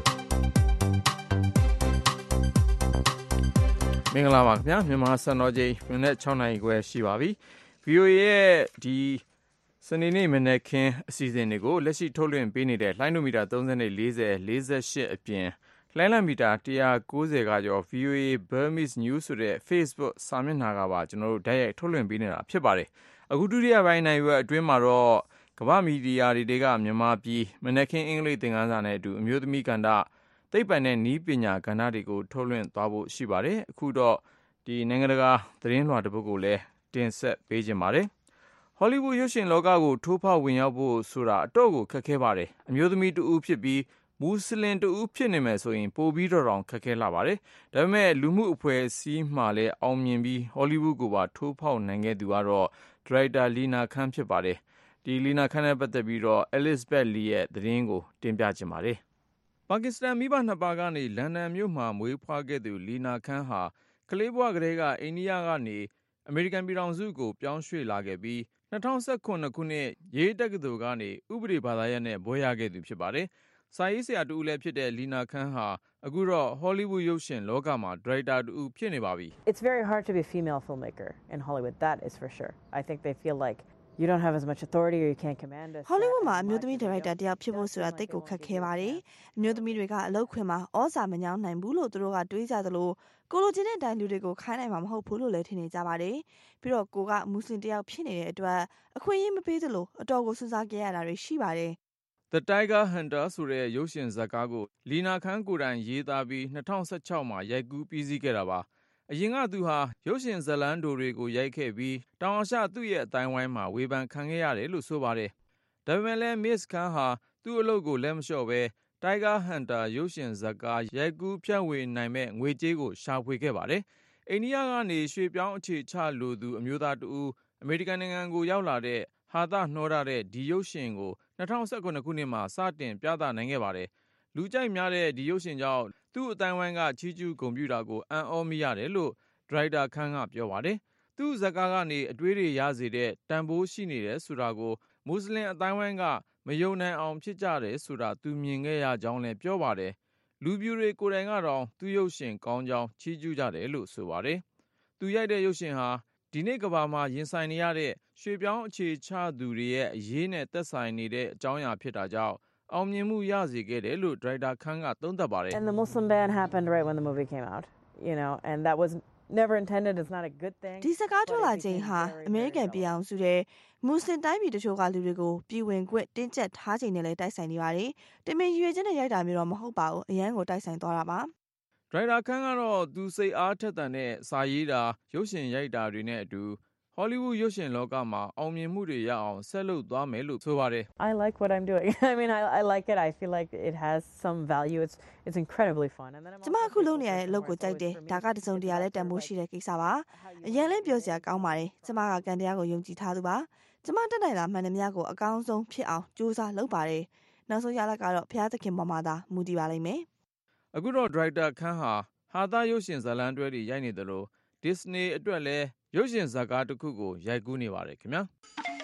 Speaker 2: မင်္ဂလာပါခင်ဗျာမြန်မာစံတော်ချိန်မနေ့6နာရီခွဲရှိပါပြီ ဗွီအိုအေ ရဲ့ဒီစနေနေ့မနေ့ခင်းအစီအစဉ်တွေကိုလက်ရှိထုတ်လွှင့်ပေးနေတဲ့လှိုင်းနိုမီတာ30နဲ့40 48အပြင်လှိုင်းလမီတာ190ကကျော် ဗွီအိုအေ Burmese News ဆိုတဲ့ Facebook စာမျက်နှာကပါကျွန်တော်တို့ဓာတ်ရိုက်ထုတ်လွှင့်ပေးနေတာဖြစ်ပါတယ်အခုဒုတိယပိုင်းနိုင်ရွယ်အတွင်းမှာတော့ကမ္ဘာမီဒီယာတွေကမြန်မာပြည်မနေ့ခင်းအင်္ဂလိပ်သင်ခန်းစာနဲ့အတူအမျိုးသမီးကဏ္ဍသိပ္ပံနဲ့နည်းပညာကဏ္ဍတွေကိုထုတ်လွှင့်သွားဖို့ရှိပါတယ်အခုတော့ဒီနိုင်ငံတကာသတင်းလွှာတစ်ပုဒ်ကိုလည်းတင်ဆက်ပေးခြင်းပါတယ်ဟောလိဝုဒ်ရုပ်ရှင်လောကကိုထိုးဖောက်ဝင်ရောက်ဖို့ဆိုတာအတော့ကိုခက်ခဲပါတယ်အမျိုးသမီးတူဦးဖြစ်ပြီးမွတ်စလင်တူဦးဖြစ်နေမယ်ဆိုရင်ပိုပြီးတော့တောင်ခက်ခဲလာပါတယ်ဒါပေမဲ့လူမှုအဖွဲ့အစည်းမှလည်းအောင်မြင်ပြီးဟောလိဝုဒ်ကိုပါထိုးဖောက်နိုင်ခဲ့သူကတော့ဒရိုက်တာလီနာခန်းဖြစ်ပါတယ်ဒီလီနာခန်းနဲ့ပတ်သက်ပြီးတော့ Elizabeth Lee ရဲ့သတင်းကိုတင်ပြခြင်းပါတယ်ပါကစ္စတန်မိဘနှစ်ပါးကနေလန်ဒန်မြို့မှာမွေးဖွားခဲ့သူလီနာခန်းဟာကလေးဘဝကလေးကအိန္ဒိယကနေအမေရိကန်ပြည်ထောင်စုကိုပြောင်းရွှေ့လာခဲ့ပြီး၂၀၁၇ခုနှစ်ရေးတက္ကသိုလ်ကနေဥပဒေဘာသာရပ်နဲ့ဘွဲ့ရခဲ့သူဖြစ်ပါတယ်စာရေးဆရာတူဦးလည်းဖြစ်တဲ့လီနာခန်းဟာအခုတော့ဟောလိဝုဒ်ရုပ်ရှင်လောကမှာဒရိုက်တာတူဦးဖြစ်နေပါပြီ
Speaker 4: It's very hard to be a female filmmaker in Hollywood that is for sure I think they feel like you don't have as much authority or you can't command us
Speaker 5: Hollywood မှာအမျိုးသမီးဒါရိုက်တာတယောက်ဖြစ်ဖို့ဆိုတာတိတ်ကိုခက်ခဲပါတယ်အမျိုးသမီးတွေကအလုပ်ခွင်မှာဩဇာမညောင်းနိုင်ဘူးလို့သူတို့ကတွေးကြသလိုကိုလိုချင်တဲ့အတိုင်းလူတွေကိုခိုင်းနိုင်မှာမဟုတ်ဘူးလို့လည်းထင်နေကြပါတယ်ပြီးတော့ကိုကမွတ်စလင်တယောက်ဖြစ်နေတဲ့အတွက်အခွင့်အရေးမပေးသလိုအတော်ကိုစူးစမ်းကြရတာတွေရှိပါတယ်
Speaker 2: The Tiger Hunter ဆိုတဲ့ရုပ်ရှင်ဇာတ်ကားကိုလီနာခန်းကိုယ်တိုင်ရေးသားပြီး၂၀၁၆မှာရိုက်ကူးပြီးစီးခဲ့တာပါအရင်ကသူဟာရုပ်ရှင်ဇာတ်လမ်းတိုတွေကိုရိုက်ခဲ့ပြီးတောင်အာရှသူ့ရဲ့အတိုင်းဝိုင်းမှာဝေဖန်ခံခဲ့ရတယ်လို့ဆိုပါတယ်ဒါပေမဲ့လည်း Miss Khan ဟာသူ့အလုပ်ကိုလက်မလျှော့ပဲ Tiger Hunter ရုပ်ရှင်ဇာတ်ကားရိုက်ကူးဖြန့်ဝေနိုင်မဲ့ငွေကြေးကိုရှာဖွေခဲ့ပါတယ်အိန္ဒိယကနေရွှေ့ပြောင်းအခြေချလိုသူအမျိုးသားတူအမေရိကန်နိုင်ငံကိုရောက်လာတဲ့ဟာသနှောထားတဲ့ဒီရုပ်ရှင်ကို၂၀၁၇ခုနှစ်မှာစတင်ပြသနိုင်ခဲ့ပါတယ်လူကြိုက်များတဲ့ဒီရုပ်ရှင်ကြောင့်သူ့အတိုင်းဝိုင်းကချီးကျူးဂုဏ်ပြုတာကိုအံ့ဩမိရတယ်လို့ဒရိုက်တာခန်းကပြောပါတယ်သူ့ဇာတ်ကားကနေအတွေးတွေရစေတဲ့တန်ဖိုးရှိနေတယ်ဆိုတာကိုမွတ်စလင်အတိုင်းဝိုင်းကမယုံနိုင်အောင်ဖြစ်ကြတယ်ဆိုတာသူမြင်ခဲ့ရကြောင်းလည်းပြောပါတယ်လူပြူတွေကိုယ်တိုင်ကတော့သူ့ရုပ်ရှင်ကောင်းကြောင်းချီးကျူးကြတယ်လို့ဆိုပါတယ်သူရိုက်တဲ့ရုပ်ရှင်ဟာဒီနေ့ကမ္ဘာမှာရင်ဆိုင်နေရတဲ့ရွှေ့ပြောင်းအခြေချသူတွေရဲ့အရေးနဲ့သက်ဆိုင်နေတဲ့အကြောင်းအရာဖြစ်တာကြောင့်အောင်မြင်မှုရစေခဲ့တယ်လို့ဒရိုက်တာခန်းကသုံးသပ်ပါတယ်
Speaker 4: And the Muslim ban happened right when the movie came out you know and that was never intended it's not a good thing
Speaker 5: ဒီစကားထွက်လာခြင်းဟာအမေရိကန်ပြည်အောင်စုတဲ့မွတ်စလင်တိုင်းပြည်တချို့ကလူတွေကိုပြည်ဝင်ခွင့်တင်းကျပ်ထားခြင်းနဲ့လည်းတိုက်ဆိုင်နေပါတယ်တမင်ရွေးချင်းနဲ့ရိုက်တာမျိုးတော့မဟုတ်ပါဘူးအရန်ကိုတိုက်ဆိုင်သွားတာပါ
Speaker 2: ဒရိုက်တာခန်းကတော့သူစိတ်အားထက်သန်တဲ့စာရေးတာရုပ်ရှင်ရိုက်တာတွေနဲ့အတူဟောလိဝုဒ်ရုပ်ရှင်လောကမှာအောင်မြင်မှုတွေရအောင်ဆက်လုပ်သွားမယ်လို့ဆိုပါတယ်
Speaker 4: I like what I'm doing I mean I I like it I feel like it has some value it's it's incredibly fun and then
Speaker 5: ကျမအခုလုပ်နေရတဲ့အလုပ်ကိုကြိုက်တယ်ဒါကတစုံတရာလဲတန်ဖိုးရှိတဲ့ကိစ္စပါအရင်လဲပြောစရာကောင်းပါတယ်ကျမကကန်တရားကိုယုံကြည်ထားသူပါကျမတက်နိုင်တာမှန်တယ်များကိုအကောင်းဆုံးဖြစ်အောင်ကြိုးစားလုပ်ပါတယ်နောက်ဆုံးရလဒ်ကတော့ဘုရားသခင်ပေါ်မှာသာမူတည်ပါလိမ့်မယ်
Speaker 2: အခုတော့ဒရိုက်တာခန်းဟာဟာသရုပ်ရှင်ဇာတ်လမ်းတွဲတွေရိုက်နေတယ်လို့ Disney အတွက်လည်းရုပ်ရှင်ဇာတ်ကားတစ်ခုကိုရိုက်ကူးနေပါတယ်ခင်ဗျာ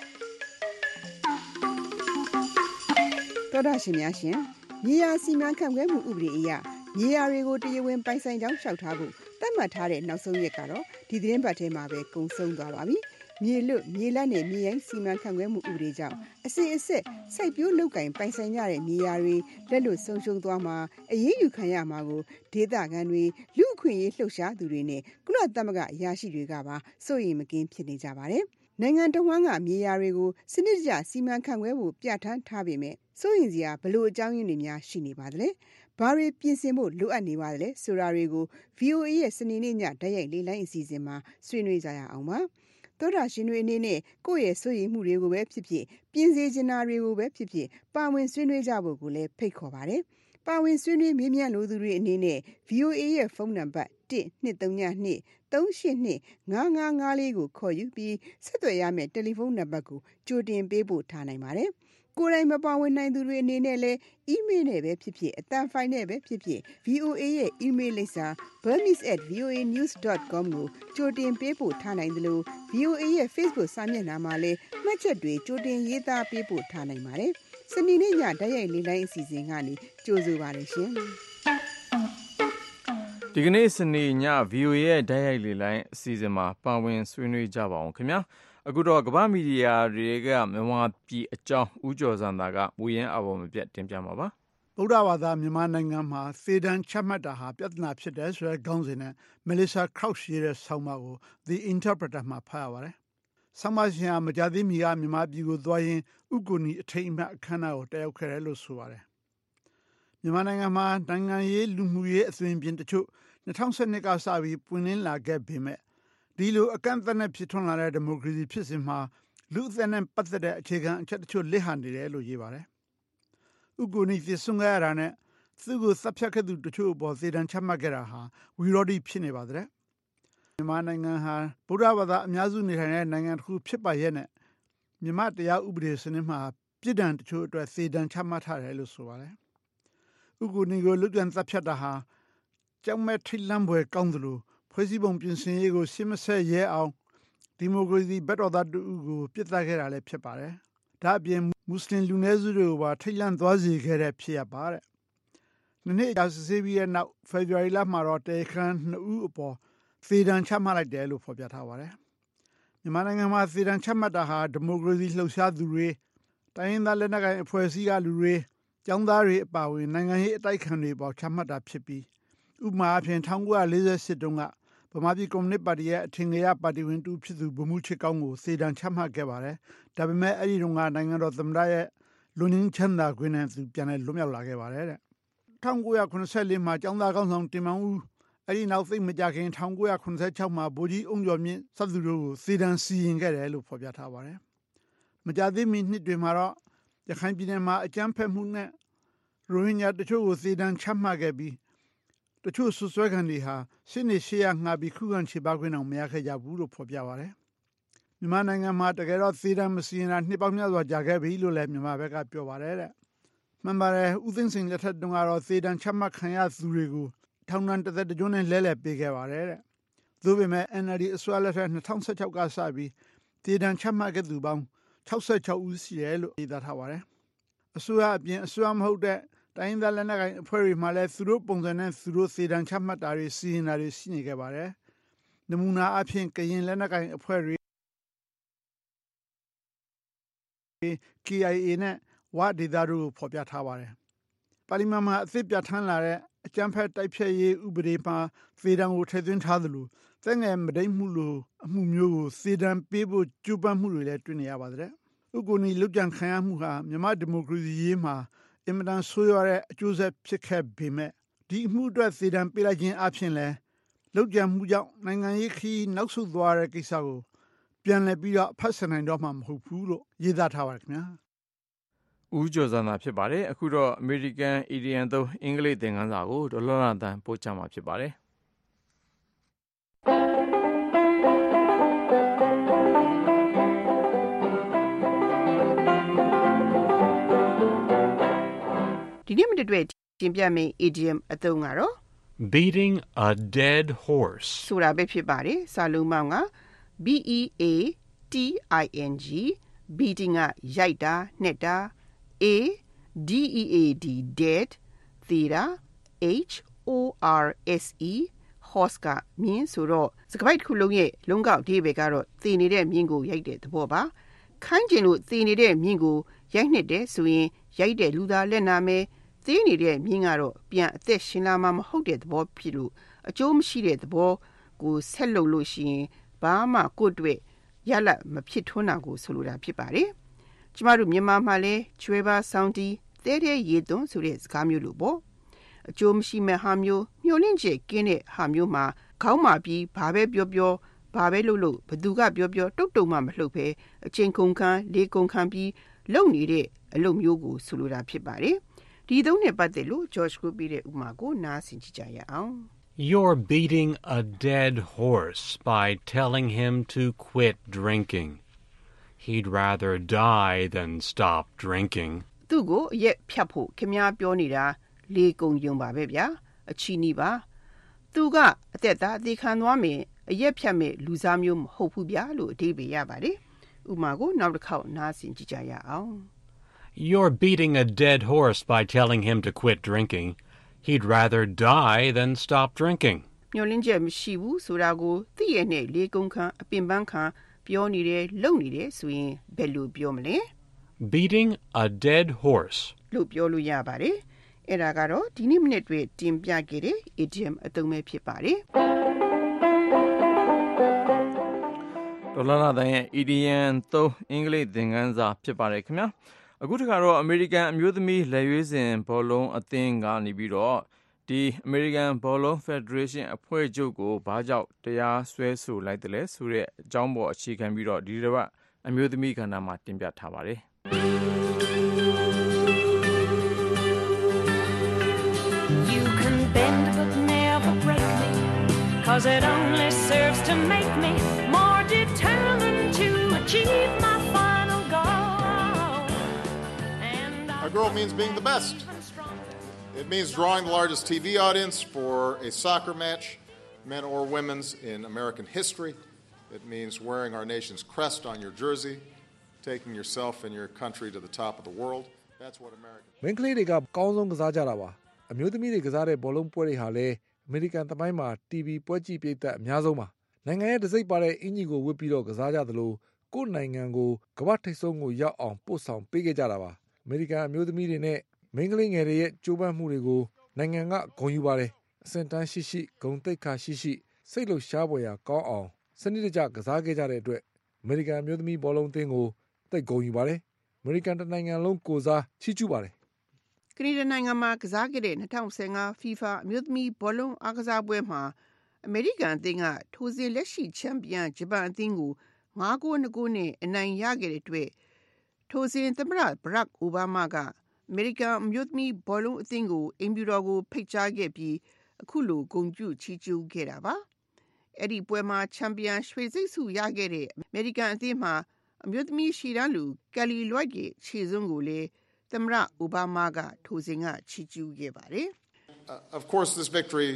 Speaker 17: တော်တာရှင်များရှင်မြေယာစီမံခန့်ခွဲမှုဥပဒေအရမြေယာတွေကိုတရားဝင်ပိုင်ဆိုင်ကြောင်းလျှောက်ထားဖို့သတ်မှတ်ထားတဲ့နောက်ဆုံးရက်ကတော့ဒီသတင်းပတ်ထဲမှာပဲကုန်ဆုံးသွားပါပြီမြေလွတ်မြေလတ်နဲ့မြေရိုင်းစီမံခန့်ခွဲမှုဥပဒေကြောင့်အစစ်အစစ်စိုက်ပျိုးလုပ်ကင်ပိုင်ဆိုင်ကြတဲ့မြေယာတွေလက်လွတ်ဆုံးရှုံးသွားမှာအရေးယူခံရမှာကိုဒေသခံတွေလူအခွင့်အရေးလှုပ်ရှားသူတွေနဲ့ကုလသမဂ္ဂအရာရှိတွေကပါစိုးရိမ်မကင်းဖြစ်နေကြပါတယ်နိုင်ငံတော်ဝန်ကမြေယာတွေကိုစနစ်တကျစီမံခန့်ခွဲဖို့ပြဋ္ဌာန်းထားပေမဲ့စိုးရိမ်စရာဘလို့အကြောင်းရင်းတွေများရှိနေပါသလဲဘာတွေပြင်ဆင်ဖို့လိုအပ်နေပါသလဲဆိုတာတွေကို ဗွီအိုအေ ရဲ့စနေနေ့ညဓာတ်ရိုက်လေးလိုင်းအစီအစဉ်မှာဆွေးနွေးကြရအောင်ပါသောတာရှင်တွေအနေနဲ့ကိုယ့်ရဲ့စိုးရိမ်မှုတွေကိုပဲဖြစ်ဖြစ်ပြင်ဆင်ချင်တာတွေကိုပဲဖြစ်ဖြစ်ပါဝင်ဆွေးနွေးကြဖို့ကိုလည်းဖိတ်ခေါ်ပါတယ်ပါဝင်ဆွေးနွေးမေးမြန်းလိုသူတွေအနေနဲ့ ဗွီအိုအေ ရဲ့ဖုန်းနံပါတ်one two three two three eight two five five five fourကိုခေါ်ယူပြီးဆက်သွယ်ရမယ့်တယ်လီဖုန်းနံပါတ်ကိုကြိုတင်ပေးပို့ထားနိုင်ပါတယ်ကိုယ်တိုင်မပါဝင်နိုင်သူတွေအနေနဲ့လည်း email နဲ့ပဲဖြစ်ဖြစ်အတန်ဖိုင်နဲ့ပဲဖြစ်ဖြစ် V O A ရဲ့ email လိပ်စာ burmese at voanews dot com ကိုကြိုတင်ပေးပို့ထားနိုင်တယ်လို့ V O A ရဲ့ Facebook စာမျက်နှာမှာလည်းမှတ်ချက်တွေကြိုတင်ရေးသားပေးပို့ထားနိုင်ပါတယ်။စနေနေ့ညဓာတ်ရိုက်လေးလိုင်းအစီအစဉ်ကနေကြိုဆိုပါရရှင်။
Speaker 2: ဒီကနေ့စနေည V O A ရဲ့ဓာတ်ရိုက်လေးလိုင်းအစီအစဉ်မှာပါဝင်ဆွေးနွေးကြပါအောင်ခင်ဗျာအခုတော့ကမ္ဘာမီဒီယာတွေကမြန်မာပြည်အကြောင်းဦးကျော်စံသာကဝေယင်းအပေါ်မပြတ်တင်ပြမှာပါ
Speaker 1: ဗုဒ္ဓဘာသာမြန်မာနိုင်ငံမှာသေဒဏ်ချမှတ်တာဟာပြဿနာဖြစ်တယ်ဆိုတဲ့ခေါင်းစဉ်နဲ့ Melissa Crouch ရေးတဲ့ဆောင်းပါးကို The Interpreter မှာဖတ်ရပါတယ်ဆောင်းပါးရှင်ကမကြာသေးမီကမြန်မာပြည်ကိုသွားရင်းဥက္ကိုနီအထိမ်းအမှတ်အခမ်းအနားကိုတက်ရောက်ခဲ့တယ်လို့ဆိုပါတယ်မြန်မာနိုင်ငံမှာနိုင်ငံရေးလူမှုရေးအသွင်ပြင်တချို့၂၀၁၂ကစပြီးပွင့်လင်းလာခဲ့ပေမဲ့ဒီလိုအကန့်အသတ်နဲ့ဖြစ်ထွန်းလာတဲ့ဒီမိုကရေစီဖြစ်စဉ်မှာလူအသက်နဲ့ပတ်သက်တဲ့အခြေခံအချက်တချို့လစ်ဟာနေတယ်လို့ရေးပါတယ်။ဥက္ကိုနီသစ်ဆုံးခဲ့ရတာနဲ့သူ့ကိုသတ်ဖြတ်ခဲ့သူတချို့အပေါ်သေဒဏ်ချမှတ်ခဲ့တာဟာဝီရော်ဒီဖြစ်နေပါတဲ့။မြန်မာနိုင်ငံဟာဗုဒ္ဓဘာသာအများစုနေထိုင်တဲ့နိုင်ငံတစ်ခုဖြစ်ပါရဲ့နဲ့မြန်မာတရားဥပဒေစနစ်မှာပြည်ဒဏ်တချို့အတွက်သေဒဏ်ချမှတ်ထားတယ်လို့ဆိုပါတယ်။ဥက္ကိုနီကိုလူပြန်သတ်ဖြတ်တာဟာကြောက်မဲ့ထိတ်လန့်ဖွယ်ကောင်းသလိုဖွဲ့စည်းပုံပြင်ဆင်ရေးကိုရှင်းမဆက်ရဲအောင်ဒီမိုကရေစီဘက်တော်သားတူကိုပြစ်ဒဏ်ခဲ့တာလည်းဖြစ်ပါတယ်။ဒါအပြင်မွတ်စလင်လူနည်းစုတွေကိုပါထိတ်လန့်သွားစေခဲ့တဲ့ဖြစ်ရပါတဲ့။နှစ်နှစ်ကြာစစ်ဆေးပြီးတဲ့နောက်ဖေဖော်ဝါရီလမှာတော့တေခန်နှစ်ဦးအပေါ်သေဒဏ်ချမှတ်လိုက်တယ်လို့ဖော်ပြထားပါတယ်။မြန်မာနိုင်ငံမှာသေဒဏ်ချမှတ်တာဟာဒီမိုကရေစီလှုပ်ရှားသူတွေတိုင်းရင်းသားလက်နက်ကိုင်အဖွဲ့အစည်းကလူတွေကျောင်းသားတွေအပါအဝင်နိုင်ငံရေးအတိုက်ခံတွေပေါ်ချမှတ်တာဖြစ်ပြီးဥပမာအဖြစ်၁၉၄၈တုန်းကဗမာပြည်ကွန်မြူနစ်ပါတီရဲ့အထင်ကရပါတီဝင်တူဖြစ်သူဗိုလ်မှူးချစ်ကောင်းကိုသေဒဏ်ချမှတ်ခဲ့ပါတယ်။ဒါပေမဲ့အဲ့ဒီတုန်းကနိုင်ငံတော်သမ္မတရဲ့လူငင်းချမ်းသာခွင့်နဲ့သူပြန်လည်လွတ်မြောက်လာခဲ့ပါတယ်တဲ့။၁၉၇၄မှာကျောင်းသားကောင်းဆောင်တင်မောင်ဦးအဲ့ဒီနောက်သိမကြခင်၁၉၇၆မှာဗိုလ်ကြီးအုံကျော်မြင့်စသူတို့ကိုသေဒဏ်စီရင်ခဲ့တယ်လို့ဖော်ပြထားပါတယ်။မကြာသေးမီနှစ်တွေမှာတော့ရခိုင်ပြည်နယ်မှာအကြမ်းဖက်မှုနဲ့ရိုဟင်ဂျာတချို့ကိုသေဒဏ်ချမှတ်ခဲ့ပြီးတချို့ဆွဆွဲခံတွေဟာရှင်းနေရှေ့ရငှားပြီးခုခံချေပခွင့်အောင်မရခဲ့ကြဘူးလို့ဖော်ပြပါတယ်။မြန်မာနိုင်ငံမှာတကယ်တော့သေဒဏ်မစီရင်တာနှစ်ပေါင်းများစွာကြာခဲ့ပြီလို့လည်းမြန်မာဘက်ကပြောပါတယ်တဲ့။မှန်ပါတယ်ဦးသိန်းစိန်လက်ထက်တုန်းကတော့သေဒဏ်ချမှတ်ခံရသူတွေကိုထောင်ဒဏ်တစ်သက်တစ်ကျွန်းနဲ့လဲလှယ်ပေးခဲ့ပါတယ်တဲ့။သို့ပေမဲ့ N L D အစိုးရလက်ထက်၂၀၁၆ကစပြီးသေဒဏ်ချမှတ်ခဲ့သူပေါင်း၆၆ဦးရှိတယ်လို့ရေးသားထားပါတယ်။အစိုးရအပြင်အစိုးရမဟုတ်တဲ့တိုင်းဒေသလက်နက်ကိုင်အဖွဲ့တွေမှာလည်းသူတို့ပုံစံနဲ့သူတို့သေဒဏ်ချမှတ်တာတွေစီရင်တာတွေရှိနေခဲ့ပါတယ်။နမူနာအဖြစ်ကရင်လက်နက်ကိုင်အဖွဲ့တွေ K I A နဲ့ဝဒေသတို့ကိုဖော်ပြထားပါတယ်။ပါလီမန်မှာအသစ်ပြဋ္ဌာန်းလာတဲ့အကြမ်းဖက်တိုက်ဖျက်ရေးဥပဒေမှာသေဒဏ်ကိုထည့်သွင်းထားသလိုသက်ငယ်မဒိတ်မှုလိုအမှုမျိုးကိုသေဒဏ်ပေးဖို့ကြိုးပမ်းမှုတွေလည်းတွေ့နေရပါတယ်။ဥက္ကိုနီလုကြံခံရမှုဟာမြန်မာဒီမိုကရေစီရေးမှာအင်မတန်ဆိုးရွားတဲ့အကျိုးဆက်ဖြစ်ခဲ့ပေမဲ့ဒီအမှုအတွက်သေဒဏ်ပေးလိုက်ခြင်းအပြင်လည်းလုကြံမှုကြောင့်နိုင်ငံရေးခီးနောက်ဆုတ်သွားတဲ့ကိစ္စကိုပြန်လည်ပြီးတော့ဖတ်ဆင်နိုင်တော့မှမဟုတ်ဘူးလို့ရေးသားထားပါတယ်ခင်ဗျာ
Speaker 2: ဦးကျော်စံသာဖြစ်ပါတယ်အခုတော့ American Indian သုံးအင်္ဂလိပ်သင်ခန်းစာကိုဒေါ်လာလာတန်ပို့ချမှာဖြစ်ပါတယ်
Speaker 17: ဒီနေ့မတွေ့တင်ပြမယ့် idiom အသုံးကတော့
Speaker 8: beating a dead horse
Speaker 17: ဆိုတာပဲဖြစ်ပါတယ်စာလုံးပေါင်းက B E A T I N G beating ကရိုက်တာနှက်တာ A D E A D dead သေတာ H O R S E horse ကမြင်းဆိုတော့စကားပိုက်တစ်ခုလုံးရဲ့လုံးကောက်အဓိပ္ပာယ်ကတော့သေနေတဲ့မြင်းကိုရိုက်တဲ့သဘောပါခိုင်းကျင်လို့သေနေတဲ့မြင်းကိုရိုက်နှက်တယ်ဆိုရင်ရိုက်တဲ့လူသားလက်နာမယ်သေနေတဲ့မြင်းကတော့ပြန်အသက်ရှင်လာမှမဟုတ်တဲ့သဘောဖြစ်လို့အကျိုးမရှိတဲ့သဘောကိုဆက်လုပ်လို့ရှိရင်ဘာမှကိုယ့်အတွက်ရလတ်မဖြစ်ထွန်းတာကိုဆိုလိုတာဖြစ်ပါတယ်ကျမတို့မြန်မာမှာလဲကျွဲပါဆောင်းတီးတဲတဲ့ရေသွန်းဆိုတဲ့စကားမျိုးလိုပေါ့အကျိုးမရှိမဲ့ဟာမျိုးမျောလင့်ချက်ကင်းတဲ့ဟာမျိုးမှာခေါင်းမာပြီးဘာပဲပြောပြောဘာပဲလုပ်လို့ဘသူကပြောပြောတုတ်တုံမှမလှုပ်ပဲအချိန်ကုန်ခန်းလေးကုန်ခန်းပြီးလုပ်နေတဲ့အလုပ်မျိုးကိုဆိုလိုတာဖြစ်ပါတယ်ဒီသုံးနဲ့ပတ်သက်လို့ George ကိုပြတဲ့ဥပမာကိုနားဆင်ကြည့်ကြရအောင်
Speaker 8: You're beating a dead horse by telling him to quit drinking. he'd rather die than stop drinking.
Speaker 17: သူ့ကိုအရက်ဖြတ်ဖို့ခင်ဗျားပြောနေတာလေကုံယုံပါပဲဗျာအချီနီးပါသူကအသက်သားအသေးခံသွားမယ်အရက်ဖြတ်မဲ့လူစားမျိုးမဟုတ်ဘူးဗျာလို့အဓိပ္ပာယ်ရပါတယ်ဥပမာကိုနောက်တစ်ခေါက်နားဆင်ကြည့်ကြရအောင်
Speaker 8: You're beating a dead horse by telling him to quit drinking. He'd rather die than stop drinking.
Speaker 17: မျောလင်းချက်မရှိဘူးဆိုတာကိုသိရနဲ့လေကုံခံအပင်ပန်းခံပြောနေတယ်လုံနေတယ်ဆိုရင်ဘယ်လိုပြောမလဲ
Speaker 8: Beating a dead horse.
Speaker 17: လို့ပြောလို့ရပါတယ်အဲ့ဒါကတော့ဒီနေ့မိနစ်တွေတင်ပြခဲ့တဲ့ idiom အသုံးပဲဖြစ်ပါတယ်
Speaker 2: ဒေါ်လာလာတိုင်းရဲ့ idiom သုံးအင်္ဂလိပ်သင်ခန်းစာဖြစ်ပါတယ်ခင်ဗျာအခုတခါတော့အမေရိကန်အမျိုးသမီးလက်ရွေးစင်ဘောလုံးအသင်းကနေပြီးတော့ဒီအမေရိကန်ဘောလုံးဖက်ဒရေးရှင်းအဖွဲ့ချုပ်ကိုဘာကြောင့်တရားစွဲဆိုလိုက်တယ်လဲဆိုတဲ့အကြောင်းပေါ်အခြေခံပြီးတော့ဒီတစ်ပတ်အမျိုးသမီးကဏ္ဍမှာတင်ပြထားပါတယ်
Speaker 9: You can bend but never break me, 'cause it only serves to make me more determined to achieve my final goal.
Speaker 10: A girl means being the best. It means drawing the largest T V audience for a soccer match, men or women's, in American history. It means wearing our nation's crest on your jersey, taking yourself and your country to the top of the world. That's what America.
Speaker 11: မင်းကလေးတွေကကောင်းဆုံးကစားကြတာပါအမျိုးသမီးတွေကစားတဲ့ဘောလုံးပွဲတွေဟာလည်းအမေရိကန်သမိုင်းမှာ T V ပွဲကြည့်ပြသက်အများဆုံးပါနိုင်ငံရဲ့တစိမ့်ပါတဲ့အင်ဂျီကိုဝတ်ပြီးတော့ကစားကြသလိုကိုယ့်နိုင်ငံကိုကမ္ဘာထိပ်ဆုံးကိုရောက်အောင်ပို့ဆောင်ပေးခဲ့ကြတာပါအမေရိကန်အမျိုးသမီးတွေနဲ့မင်းကလေးငယ်တွေရဲ့ကြိုးပမ်းမှုတွေကိုနိုင်ငံကဂုဏ်ယူပါတယ်အစင်တန်းရှိရှိဂုဏ်သိက္ခာရှိရှိစိတ်လှရှားပွေရာကောင်းအောင်စနစ်တကျကစားခဲ့ကြတဲ့အတွက်အမေရိကန်အမျိုးသမီးဘောလုံးအသင်းကိုသိဂုဏ်ယူပါတယ်အမေရိကန်တစ်နိုင်ငံလုံးကိုစားချီးကျူးပါတယ်
Speaker 17: ကနေဒါနိုင်ငံမှာကစားခဲ့တဲ့၂၀၁၅ FIFA အမျိုးသမီးဘောလုံးအားကစားပွဲမှာအမေရိကန်အသင်းကထိုစဉ်လက်ရှိချန်ပီယံဂျပန်အသင်းကို၅ဂိုး၂ဂိုးနဲ့အနိုင်ရခဲ့တဲ့အတွက်ထိုစဉ်သမ္မတဘရက်အိုဘားမားကအမေရိကန်အမျိုးသမီးဘောလုံးအသင်းကိုအင်ဖြူတော်ကိုဖိတ်ကြားခဲ့ပြီးအခုလိုဂုဏ်ပြုချီးကျူးခဲ့တာပါအဲ့ဒီပွဲမှာချန်ပီယံရွှေစိတ်ဆုရခဲ့တဲ့အမေရိကန်အသင်းမှာအမျိုးသမီးရှီတန်းလူကယ်လီလွိုက်ရဲ့ခြေစွမ်းကိုလည်းသမ္မတအိုဘားမားကထိုစဉ်ကချီးကျူးခဲ့ပါတယ်
Speaker 10: Of course, this victory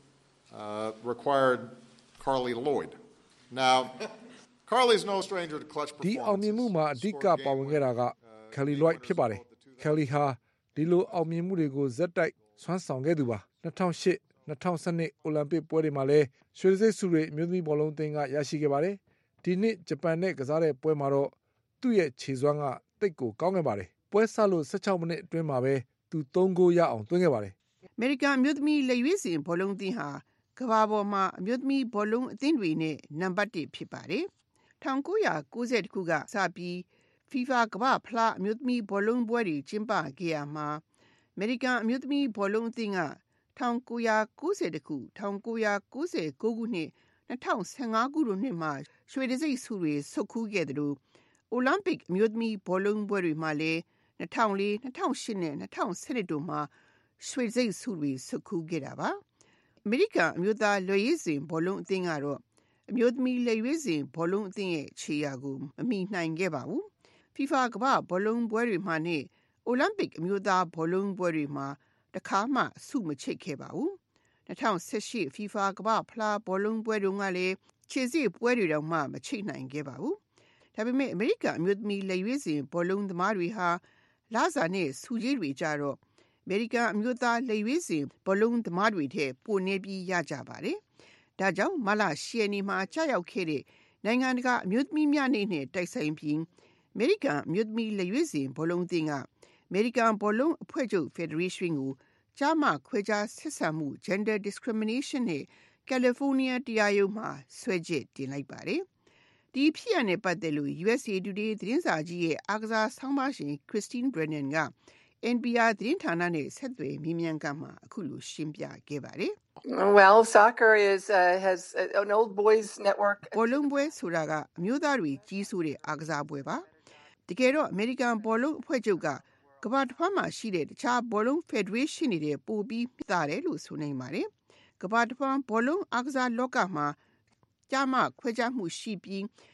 Speaker 10: uh, required Carly Lloyd. Now, Carly's no stranger to clutch performances.
Speaker 11: ဒီအောင်မြင်မှုမှာအဓိကပါဝင်ခဲ့တာက Kelly Lloyd ဖြစ်ပါတယ် Kelly ဟာဒီလိုအောင်မြင်မှုတွေကိုဇက်တိုက်ဆွမ်းဆောင်ခဲ့သူပါ၂၀၀၈ ၂၀၁၂အိုလံပစ်ပွဲတွေမှာလည်းရွှေစိတ်ဆုတွေအမျိုးသမီးဘောလုံးအသင်းကရရှိခဲ့ပါတယ်ဒီနှစ်ဂျပန်နဲ့ကစားတဲ့ပွဲမှာတော့သူ့ရဲ့ခြေစွမ်းကတိတ်ကိုကောင်းခဲ့ပါတယ်ပွဲဆလို့၁၆မိနစ်အတွင်းမှာပဲသူ၃ဂိုးရအောင်သွင်းခဲ့ပါတယ်
Speaker 17: အမေရိကန်အမျိုးသမီးလက်ရွေးစင်ဘောလုံးအသင်းဟာကမ္ဘာပေါ်မှာအမျိုးသမီးဘောလုံးအသင်းတွေနဲ့နံပါတ်တစ်ဖြစ်ပါတယ်၁၉၉၁ခုကစပြီး FIFA ကမ္ဘာဖလားအမျိုးသမီးဘောလုံးပွဲတွေကျင်းပခဲ့ရမှာအမေရိကန်အမျိုးသမီးဘောလုံးအသင်းက၁၉၉၁ခု၁၉၉၉ခုနှစ်၂၀၁၅ခုတို့နှစ်မှာရွှေတံဆိပ်ဆုတွေဆုတ်ခူးခဲ့တယ်လို့အိုလံပစ်အမျိုးသမီးဘောလုံးပွဲတွေမှာလည်း၂၀၀၄ ၂၀၀၈နဲ့၂၀၁၂တို့မှာရွှေတံဆိပ်ဆုတွေဆုတ်ခူးခဲ့တာပါအမေရိကန်အမျိုးသားလက်ရွေးစင်ဘောလုံးအသင်းကတော့အမျိုးသမီးလက်ရွေးစင်ဘောလုံးအသင်းရဲ့ခြေရာကိုမမီနိုင်ခဲ့ပါဘူး FIFA ကမ္ဘာဘောလုံးပွဲတွေမှာနဲ့အိုလံပစ်အမျိုးသားဘောလုံးပွဲတွေမှာတခါမှဆုမချိတ်ခဲ့ပါဘူး၂၀၁၈ FIFA ကမ္ဘာဖလားဘောလုံးပွဲတုန်းကလည်းခြေစစ်ပွဲတွေတော့မှမချိတ်နိုင်ခဲ့ပါဘူးဒါပေမဲ့အမေရိကန်အမျိုးသမီးလက်ရွေးစင်ဘောလုံးသမားတွေဟာလစာနဲ့ဆုကြေးတွေကြတော့အမေရိကန်အမျိုးသားလက်ရွေးစင်ဘောလုံးသမားတွေထက်ပိုနေပြီးရကြပါတယ်ဒါကြောင့်မလရှီယနီမှာကြာရောက်ခဲ့တဲ့နိုင်ငံတကာအမျိုးသမီးများနေ့နဲ့တိုက်ဆိုင်ပြီးအမေရိကန်အမျိုးသမီးလက်ရွေးစင်ဘောလုံးအသင်းကအမေရိကန်ဘောလုံးအဖွဲ့ချုပ် Federation ကိုကြားမခွဲခြားဆက်ဆံမှု Gender Discrimination နဲ့ California တရားရုံးမှာဆွဲချက်တင်လိုက်ပါတယ်ဒီဖြစ်ရတဲ့ပတ်သက်လို့ U S A Today သတင်းစာကြီးရဲ့အားကစားဆောင်းပါးရှင် Christine Brennan က N P R သတင်းဌာနနဲ့ဆက်သွယ်မေးမြန်းခန်းမှာအခုလိုရှင်းပြခဲ့ပါတယ်
Speaker 12: Well, soccer is uh, has an old boys network.
Speaker 17: ဘောလုံးပွဲဆိုတာကအမျိုးသားတွေကြီးစိုးတဲ့အားကစားပွဲပါတကယ်တော့အမေရိကန်ဘောလုံးအဖွဲ့ချုပ်ကကမ္ဘာတစ်ဖက်မှာရှိတဲ့တခြားဘောလုံး Federation တွေပိုပြီးမြင့်တယ်လို့ဆိုနိုင်ပါတယ်ကမ္ဘာတစ်ဖက်ဘောလုံးအားကစားလောကမှာကြားမခွဲခြားမှုရှိပြီး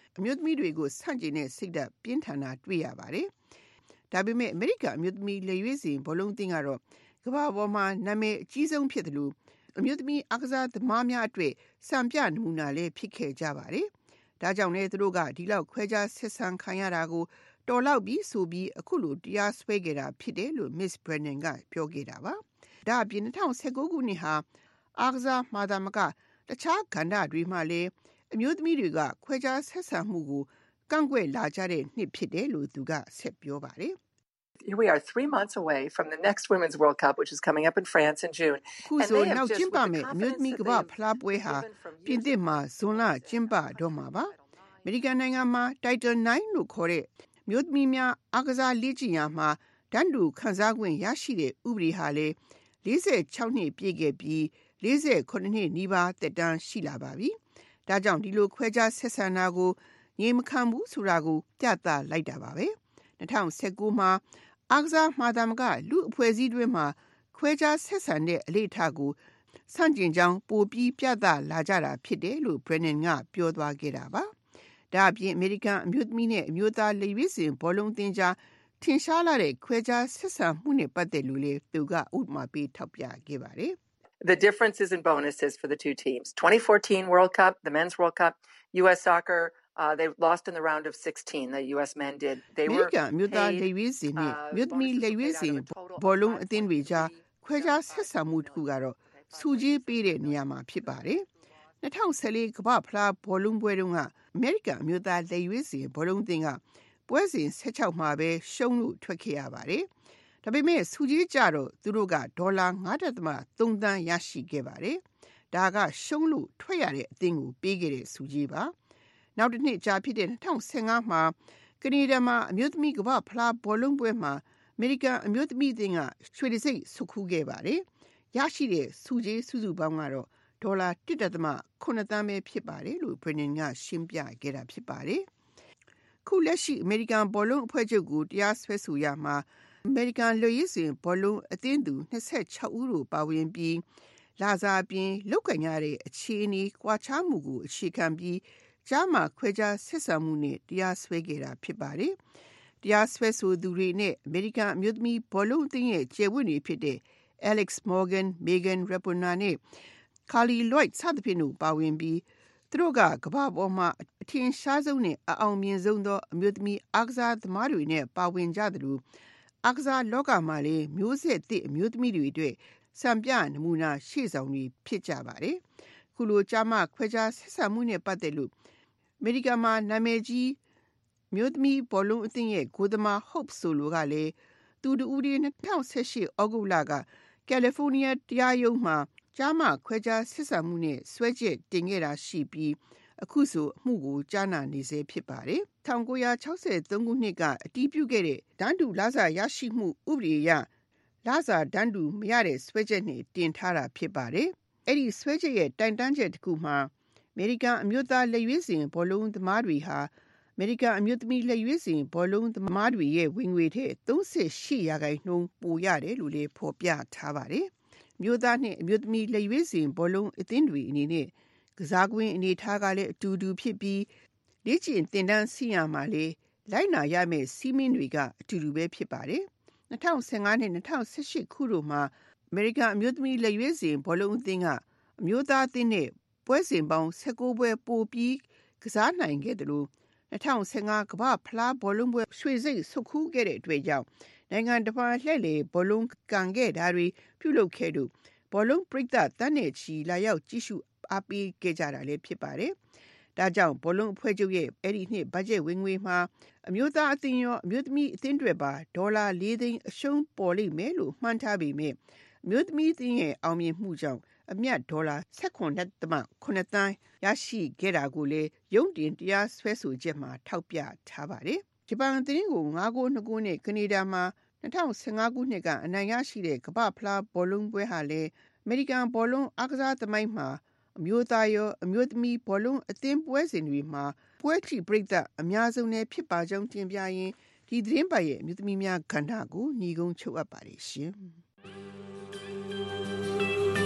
Speaker 17: အမျိုးသမီးတွေကိုဆန့်ကျင်တဲ့စိတ်ဓာတ်ပြင်းထန်တာတွေ့ရပါတယ်။ဒါပေမဲ့အမေရိကန်အမျိုးသမီးလက်ရွေးစင်ဘောလုံးသင်းကတော့ကမ္ဘာပေါ်မှာနာမည်အကြီးဆုံးဖြစ်တယ်လို့အမျိုးသမီးအားကစားသမားများအတွက်စံပြနမူနာလည်းဖြစ်ခဲ့ကြပါတယ်။ဒါကြောင့်လည်းသူတို့ကဒီလောက်ခွဲခြားဆက်ဆံခံရတာကိုတော်လောက်ပြီးဆိုပြီးအခုလိုတရားစွဲခဲ့တာဖြစ်တယ်လို့ Miss Brennan ကပြောခဲ့တာပါ။ဒါအပြင်၂၀၁၉ခုနှစ်ဟာအားကစားမှာသာမကတခြားကဏ္ဍတွေမှာလည်းအမျိုးသမီးတွေကခွဲခြားဆက်ဆံမှုကိုကန့်ကွက်လာကြတဲ့နှစ်ဖြစ်တယ်လို့သူကဆက်ပြောပါတယ်
Speaker 12: We are three months away from the next Women's World Cup, which is coming up in France in June.
Speaker 17: ခုဆိုနောက်ကျင်းပမယ့်အမျိုးသမီးကမ္ဘာဖလားပွဲဟာပြင်သစ်မှာဇွန်လကျင်းပတော့မှာပါ။အမေရိကန်နိုင်ငံမှာ Title နိုင်းလို့ခေါ်တဲ့မျိုးသမီးများအားကစားလေ့ကျင့်ရာမှာတန်းတူခံစား권ရရှိတဲ့ဥပဒေဟာလေ၄၆နှစ်ပြည့်ခဲ့ပြီး၄၉နှစ်နီးပါးသက်တမ်းရှိလာပါပြီ။ဒါကြောင့်ဒီလိုခွဲခြားဆက်ဆံတာကိုငြိမ်မခံဘူးဆိုတာကိုပြသလိုက်တာပါပဲ။၂၀၁၉မှာအားကစားမှာသာမကလူအဖွဲ့အစည်းတွေမှာခွဲခြားဆက်ဆံတဲ့အလေ့အထကိုစန့်ကျင်ကြောင်းပိုပြီးပြသလာကြတာဖြစ်တယ်လို့ Brennan ကပြောသွားခဲ့တာပါ။ဒါအပြင်အမေရိကန်အမျိုးသမီးနဲ့အမျိုးသားလက်ရွေးစင်ဘောလုံးသင်းကြားထင်ရှားလာတဲ့ခွဲခြားဆက်ဆံမှုနဲ့ပတ်သက်လို့လေသူကဥပမာပေးထောက်ပြခဲ့ပါတယ်။
Speaker 12: The differences in bonuses for the two teams. twenty fourteen World Cup, the Men's World Cup, U S Soccer Uh, they lost in the round of sixteen. The U S men did. They were
Speaker 17: paid. မြို့သားလက်ရွေးစင်နဲ့မြို့သမီးလက်ရွေးစင်ဘောလုံးအသင်းတွေကြားခွဲခြားဆက်ဆံမှုတစ်ခုကတော့စူကြီးပေးတဲ့နေရာမှာဖြစ်ပါတယ်။၂၀၁၄ကမ္ဘာဖလားဘောလုံးပွဲတုန်းကအမေရိကန်အမျိုးသားလက်ရွေးစင်ဘောလုံးသင်းကပွဲစဉ်၁၆မှာပဲရှုံးလို့ထွက်ခဲ့ရပါတယ်။ဒါပေမဲ့စူကြီးကြတော့သူတို့ကဒေါ်လာ၅ဒသမ သုံးသန်းရရှိခဲ့ပါတယ်။ဒါကရှုံးလို့ထွက်ရတဲ့အသင်းကိုပေးခဲ့တဲ့စူကြီးပါ။နောက်တစ်နှစ်ကြာဖြစ်တဲ့၂၀၁၅မှာကနေဒါမှာအမျိုးသမီးကမ္ဘာဖလားဘောလုံးပွဲမှာအမေရိကန်အမျိုးသမီးအသင်းကရွှေတံဆိပ်ဆွတ်ခူးခဲ့ပါတယ်။ရရှိတဲ့စုကြီးစုစုပေါင်းကတော့ဒေါ်လာ၁ဒသမ၇သန်းပဲဖြစ်ပါတယ်လို့ Brennan ကရှင်းပြခဲ့တာဖြစ်ပါတယ်။ခုလက်ရှိအမေရိကန်ဘောလုံးအဖွဲ့ချုပ်ကိုတရားစွဲဆိုရမှာအမေရိကန်လူရည်စင်ဘောလုံးအသင်းသူ၂၆ဦးတို့ပါဝင်ပြီးလာစားပြင်လောက်ကန်ရတဲ့အခြေအနေကွာခြားမှုကိုအခြေခံပြီးကြားမှာခွဲခြားဆက်ဆံမှုနဲ့တရားစွဲခဲ့တာဖြစ်ပါတယ်။တရားစွဲဆိုသူတွေနဲ့အမေရိကန်အမျိုးသမီးဘောလုံးအသင်းရဲ့ကျယ်ဝန်းနေဖြစ်တဲ့ Alex Morgan, Megan Rapinoe နဲ့ Carly Lloyd စသဖြင့်တို့ပါဝင်ပြီးသူတို့ကကမ္ဘာပေါ်မှာအထင်ရှားဆုံးနဲ့အအောင်မြင်ဆုံးသောအမျိုးသမီးအားကစားသမားတွေနဲ့ပါဝင်ကြသလိုအားကစားလောကမှာလည်းမျိုးဆက်သစ်အမျိုးသမီးတွေအတွက်စံပြနမူနာရှေ့ဆောင်တွေဖြစ်ကြပါတယ်။ခုလိုကြားမှာခွဲခြားဆက်ဆံမှုနဲ့ပတ်သက်လို့အမေရိကန်မှာနာမည်ကြီးမျိုးသမီးဘောလုံးအသင်းရဲ့ဂိုးသမား Hope Solo ကလည်းသူတူဦးဒီ၂၀၁၈ဩဂုတ်လကကယ်လီဖိုးနီးယားတရားရုံးမှာကြားမှာခွဲခြားဆက်ဆံမှုနဲ့စွဲချက်တင်ခဲ့တာရှိပြီးအခုဆိုအမှုကိုကြားနာနေဆဲဖြစ်ပါတယ်။၁၉၆၃ခုနှစ်ကအတည်ပြုခဲ့တဲ့တန်းတူလစာရရှိမှုဥပဒေအရလစာတန်းတူမရတဲ့စွဲချက်နဲ့တင်ထားတာဖြစ်ပါတယ်။အဲ့ဒီစွဲချက်ရဲ့တိုင်တန်းချက်တစ်ခုမှာအမေရိကန်အမျိုးသားလက်ရွေးစင်ဘောလုံးသမားတွေဟာအမေရိကန်အမျိုးသမီးလက်ရွေးစင်ဘောလုံးသမားတွေရဲ့ဝင်ငွေထက်၃၈ရာခိုင်နှုန်းပိုရတယ်လို့လည်းဖော်ပြထားပါတယ်။မျိုးသားနဲ့အမျိုးသမီးလက်ရွေးစင်ဘောလုံးအသင်းတွေအနေနဲ့ကစားကွင်းအနေထားကလည်းအတူတူဖြစ်ပြီးလေ့ကျင့်သင်တန်းစီးရမှာလေလိုက်နာရမယ့်စီးမင်းတွေကအတူတူပဲဖြစ်ပါတယ်။၂၀၁၅နဲ့၂၀၁၈ခုတို့မှာအမေရိကန်အမျိုးသမီးလက်ရွေးစင်ဘောလုံးအသင်းကအမျိုးသားအသင်းနဲ့ပွဲစဉ်ပေါင်း၁၉ပွဲပိုပြီးကစားနိုင်ခဲ့တယ်လို့၂၀၁၅ကမ္ဘာဖလားဘောလုံးပွဲရွှေစိတ်ဆုတ်ခူးခဲ့တဲ့အတွက်ကြောင့်နိုင်ငံတကာလှည့်လည်ဘောလုံးကန်ခဲ့တာတွေပြုလုပ်ခဲ့လို့ဘောလုံးပရိသတ်တန်းနဲ့ချီလာရောက်ကြည့်ရှုအားပေးခဲ့ကြတာလည်းဖြစ်ပါတယ်။ဒါကြောင့်ဘောလုံးအဖွဲ့ချုပ်ရဲ့အဲ့ဒီနှစ်ဘတ်ဂျက်ဝင်ငွေမှာအမျိုးသားအသင်းရောအမျိုးသမီးအသင်းတွေပါဒေါ်လာ၄သိန်းအရှုံးပေါ်လိမ့်မယ်လို့မှန်းထားပေမဲ့အမျိုးသမီးအသင်းရဲ့အောင်မြင်မှုကြောင့်အမြတ်ဒေါ်လာ၁၇ဒသမ၇သန်းရရှိခဲ့တာကိုလည်းရုံးတင်တရားစွဲဆိုချက်မှာထောက်ပြထားပါတယ်။ဂျပန်သတင်းကို၅ဂိုး၂ဂိုးနဲ့ကနေဒါမှာ၂၀၁၅ခုနှစ်ကအနိုင်ရရှိတဲ့ကမ္ဘာဖလားဘောလုံးပွဲဟာလည်းအမေရိကန်ဘောလုံးအားကစားသမိုင်းမှာအမျိုးသားရောအမျိုးသမီးဘောလုံးအသင်းပွဲစဉ်တွေမှာပွဲကြည့်ပရိသတ်အများဆုံးနဲ့ဖြစ်ပါကြောင်းတင်ပြရင်းဒီသတင်းပတ်ရဲ့အမျိုးသမီးများကဏ္ဍကိုညီကုန်းချုပ်အပ်ပါတယ်ရှင်။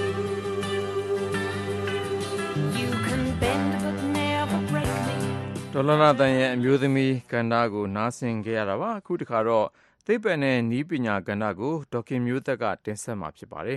Speaker 9: You can bend but never break me
Speaker 2: ဒေါ်လာလာတန်ရဲ့အမျိုးသမီးကဏ္ဍကိုနားဆင်ခဲ့ရတာပါအခုတခါတော့သိပ္ပံနဲ့နည်းပညာကဏ္ဍကိုဒေါက်ခင်မျိုးသက်ကတင်ဆက်မှာဖြစ်ပါတယ်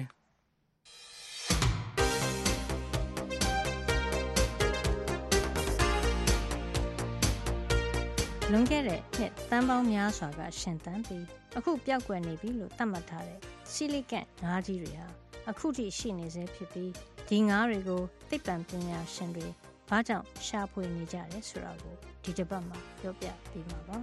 Speaker 16: လွန်ခဲ့တဲ့နှစ်တန်းပေါင်းများစွာကရှင်သန်ပြီးအခုပျောက်ကွယ်နေပြီလို့သတ်မှတ်ထားတဲ့ဆီလီကန့်ငါးကြီးတွေဟာအခုထိရှိနေဆဲဖြစ်ပြီးဒီငါးတွေကိုသိပ္ပံပညာရှင်တွေဘာကြောင့်ရှာဖွေနေကြတယ်ဆိုတာကိုဒီတစ်ပတ်မှာပြောပြပေးမှာပါ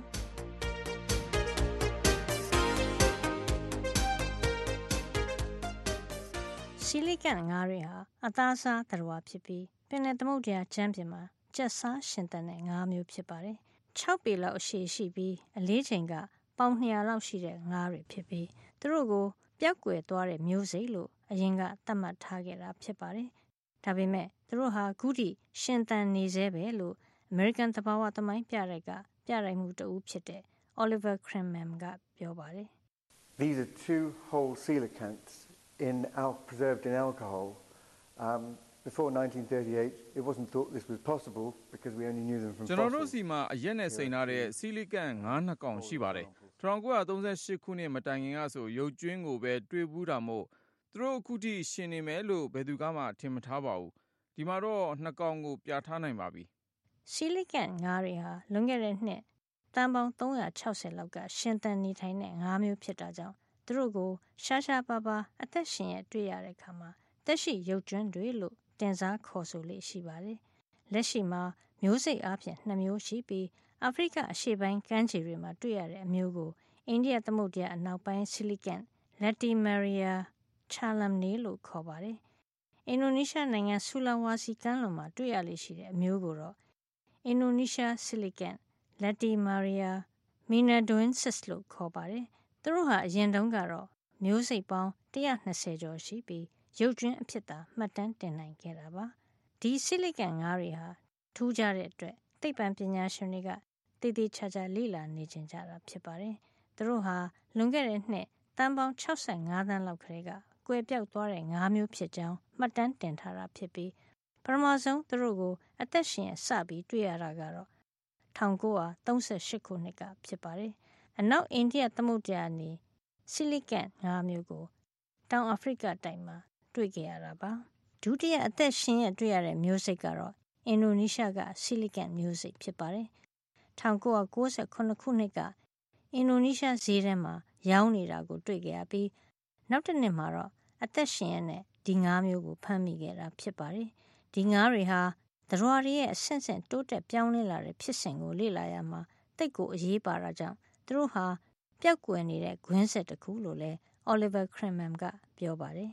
Speaker 16: ဆီလီကန့်ငါးတွေဟာအသားစားသတ္တဝါဖြစ်ပြီးပင်လယ်သမုဒ္ဒရာကျမ်းပြင်မှာကျက်စားရှင်သန်တဲ့ငါးမျိုးဖြစ်ပါတယ်၆ပေလောက်အရှည်ရှိပြီးအလေးချိန်ကပေါင်၂၀၀လောက်ရှိတဲ့ငါးတွေဖြစ်ပြီးသူတို့ကိုပျောက်ကွယ်သွားတဲ့မျိုးစိတ်လို့အရင်ကသတ်မှတ်ထားခဲ့တာဖြစ်ပါတယ်။ဒါပေမဲ့သူတို့ဟာခုထိရှင်သန်နေသေးပဲလို့ American သဘာဝသမိုင်းပြတိုက်ကပြတိုင်မှုတဦးဖြစ်တဲ့ Oliver Crimmen ကပြောပါတယ်။
Speaker 19: These are two whole coelacanths in al- preserved in alcohol. Um, Before nineteen thirty-eight, it wasn't thought this was possible because we only knew them from fossils.
Speaker 2: ကျွန်တော်တို့စီမှာအရက်နဲ့စိန်ထားတဲ့ဆီလီကန့်ငါးနှစ်ကောင်ရှိပါတယ်။၁၉၃၈ခုနှစ်မတိုင်ခင်ကဆိုရုပ်ကျွင်းကိုပဲတွေ့ဘူးတာမို့သူတို့အခုထိရှင်နေမယ်လို့ဘယ်သူကမှထင်မထားပါဘူး။ဒီမှာတော့နှစ်ကောင်ကိုပြထားနိုင်ပါပြီ
Speaker 16: ။ဆီလီကန့်ငါးတွေဟာလွန်ခဲ့တဲ့နှစ်တန်ပေါင်း၃၆၀လောက်ကရှင်သန်နေထိုင်တဲ့ငါးမျိုးဖြစ်တာကြောင့်သူတို့ကိုရှားရှားပါးပါးအသက်ရှင်ရတွေ့ရတဲ့အခါမှာသက်ရှိရုပ်ကျွင်းတွေလို့တင်စားခေါ်ဆိုလေးရှိပါတယ်။လက်ရှိမှာမျိုးစိတ်အားဖြင့်နှစ်မျိုးရှိပြီးအာဖရိကအရှေ့ပိုင်းကမ်းခြေတွေမှာတွေ့ရတဲ့အမျိုးကိုအိန္ဒိယသမုဒ္ဒရာအနောက်ပိုင်းဆီလီကန့် Latimeria chalumnae လို့ခေါ်ပါတယ်။အင်ဒိုနီးရှားနိုင်ငံဆူလာဝါစီကမ်းလွန်မှာတွေ့ရလေရှိတဲ့အမျိုးကိုတော့အင်ဒိုနီးရှားဆီလီကန့် Latimeria minadoensis လို့ခေါ်ပါတယ်။သူတို့ဟာအရင်တုန်းကတော့မျိုးစိတ်ပေါင်း၁၂၀ကျော်ရှိပြီးရုပ်ကျွင်းအဖြစ်သာမှတ်တမ်းတင်နိုင်ခဲ့တာပါဒီဆီလီကန့်ငါးတွေဟာထူးခြားတဲ့အတွက်သိပ္ပံပညာရှင်တွေကတည်တည်ချာချာလေ့လာနေကြကြတာဖြစ်ပါတယ်သူတို့ဟာလွန်ခဲ့တဲ့နှစ်တန်ပေါင်း၆၅သန်းလောက်ခန့်ကကွယ်ပြောက်သွားတဲ့ငါးမျိုးဖြစ်ကြောင်းမှတ်တမ်းတင်ထားတာဖြစ်ပြီးပထမဆုံးသူတို့ကိုအသက်ရှင်စပြီးတွေ့ရတာကတော့၁၉၃၈ခုနှစ်ကဖြစ်ပါတယ်အနောက်အိန္ဒိယသမုဒ္ဒရာနေဆီလီကန့်ငါးမျိုးကိုတောင်အာဖရိကတိုင်မှာတွေ့ကြရတာပါဒုတိယအသက်ရှင်ရတွေ့ရတဲ့မျိုးစိတ်ကတော့အင်ဒိုနီးရှားကဆီလီကန့်မျိုးစိတ်ဖြစ်ပါတယ်၁၉၉၇ခုနှစ်ကအင်ဒိုနီးရှားဈေးထဲမှာရောင်းနေတာကိုတွေ့ကြရပြီးနောက်တစ်နှစ်မှာတော့အသက်ရှင်ရတဲ့ဒီငါးမျိုးကိုဖမ်းမိခဲ့တာဖြစ်ပါတယ်ဒီငါးတွေဟာသတ္တဝါတွေရဲ့အဆင့်ဆင့်တိုးတက်ပြောင်းလဲလာတဲ့ဖြစ်စဉ်ကိုလေ့လာရမှာတိတ်ကိုအရေးပါတာကြောင့်သူတို့ဟာပျောက်ကွယ်နေတဲ့ဂွင်းဆက်တစ်ခုလို့လဲ Oliver Crimmen ကပြောပါတယ်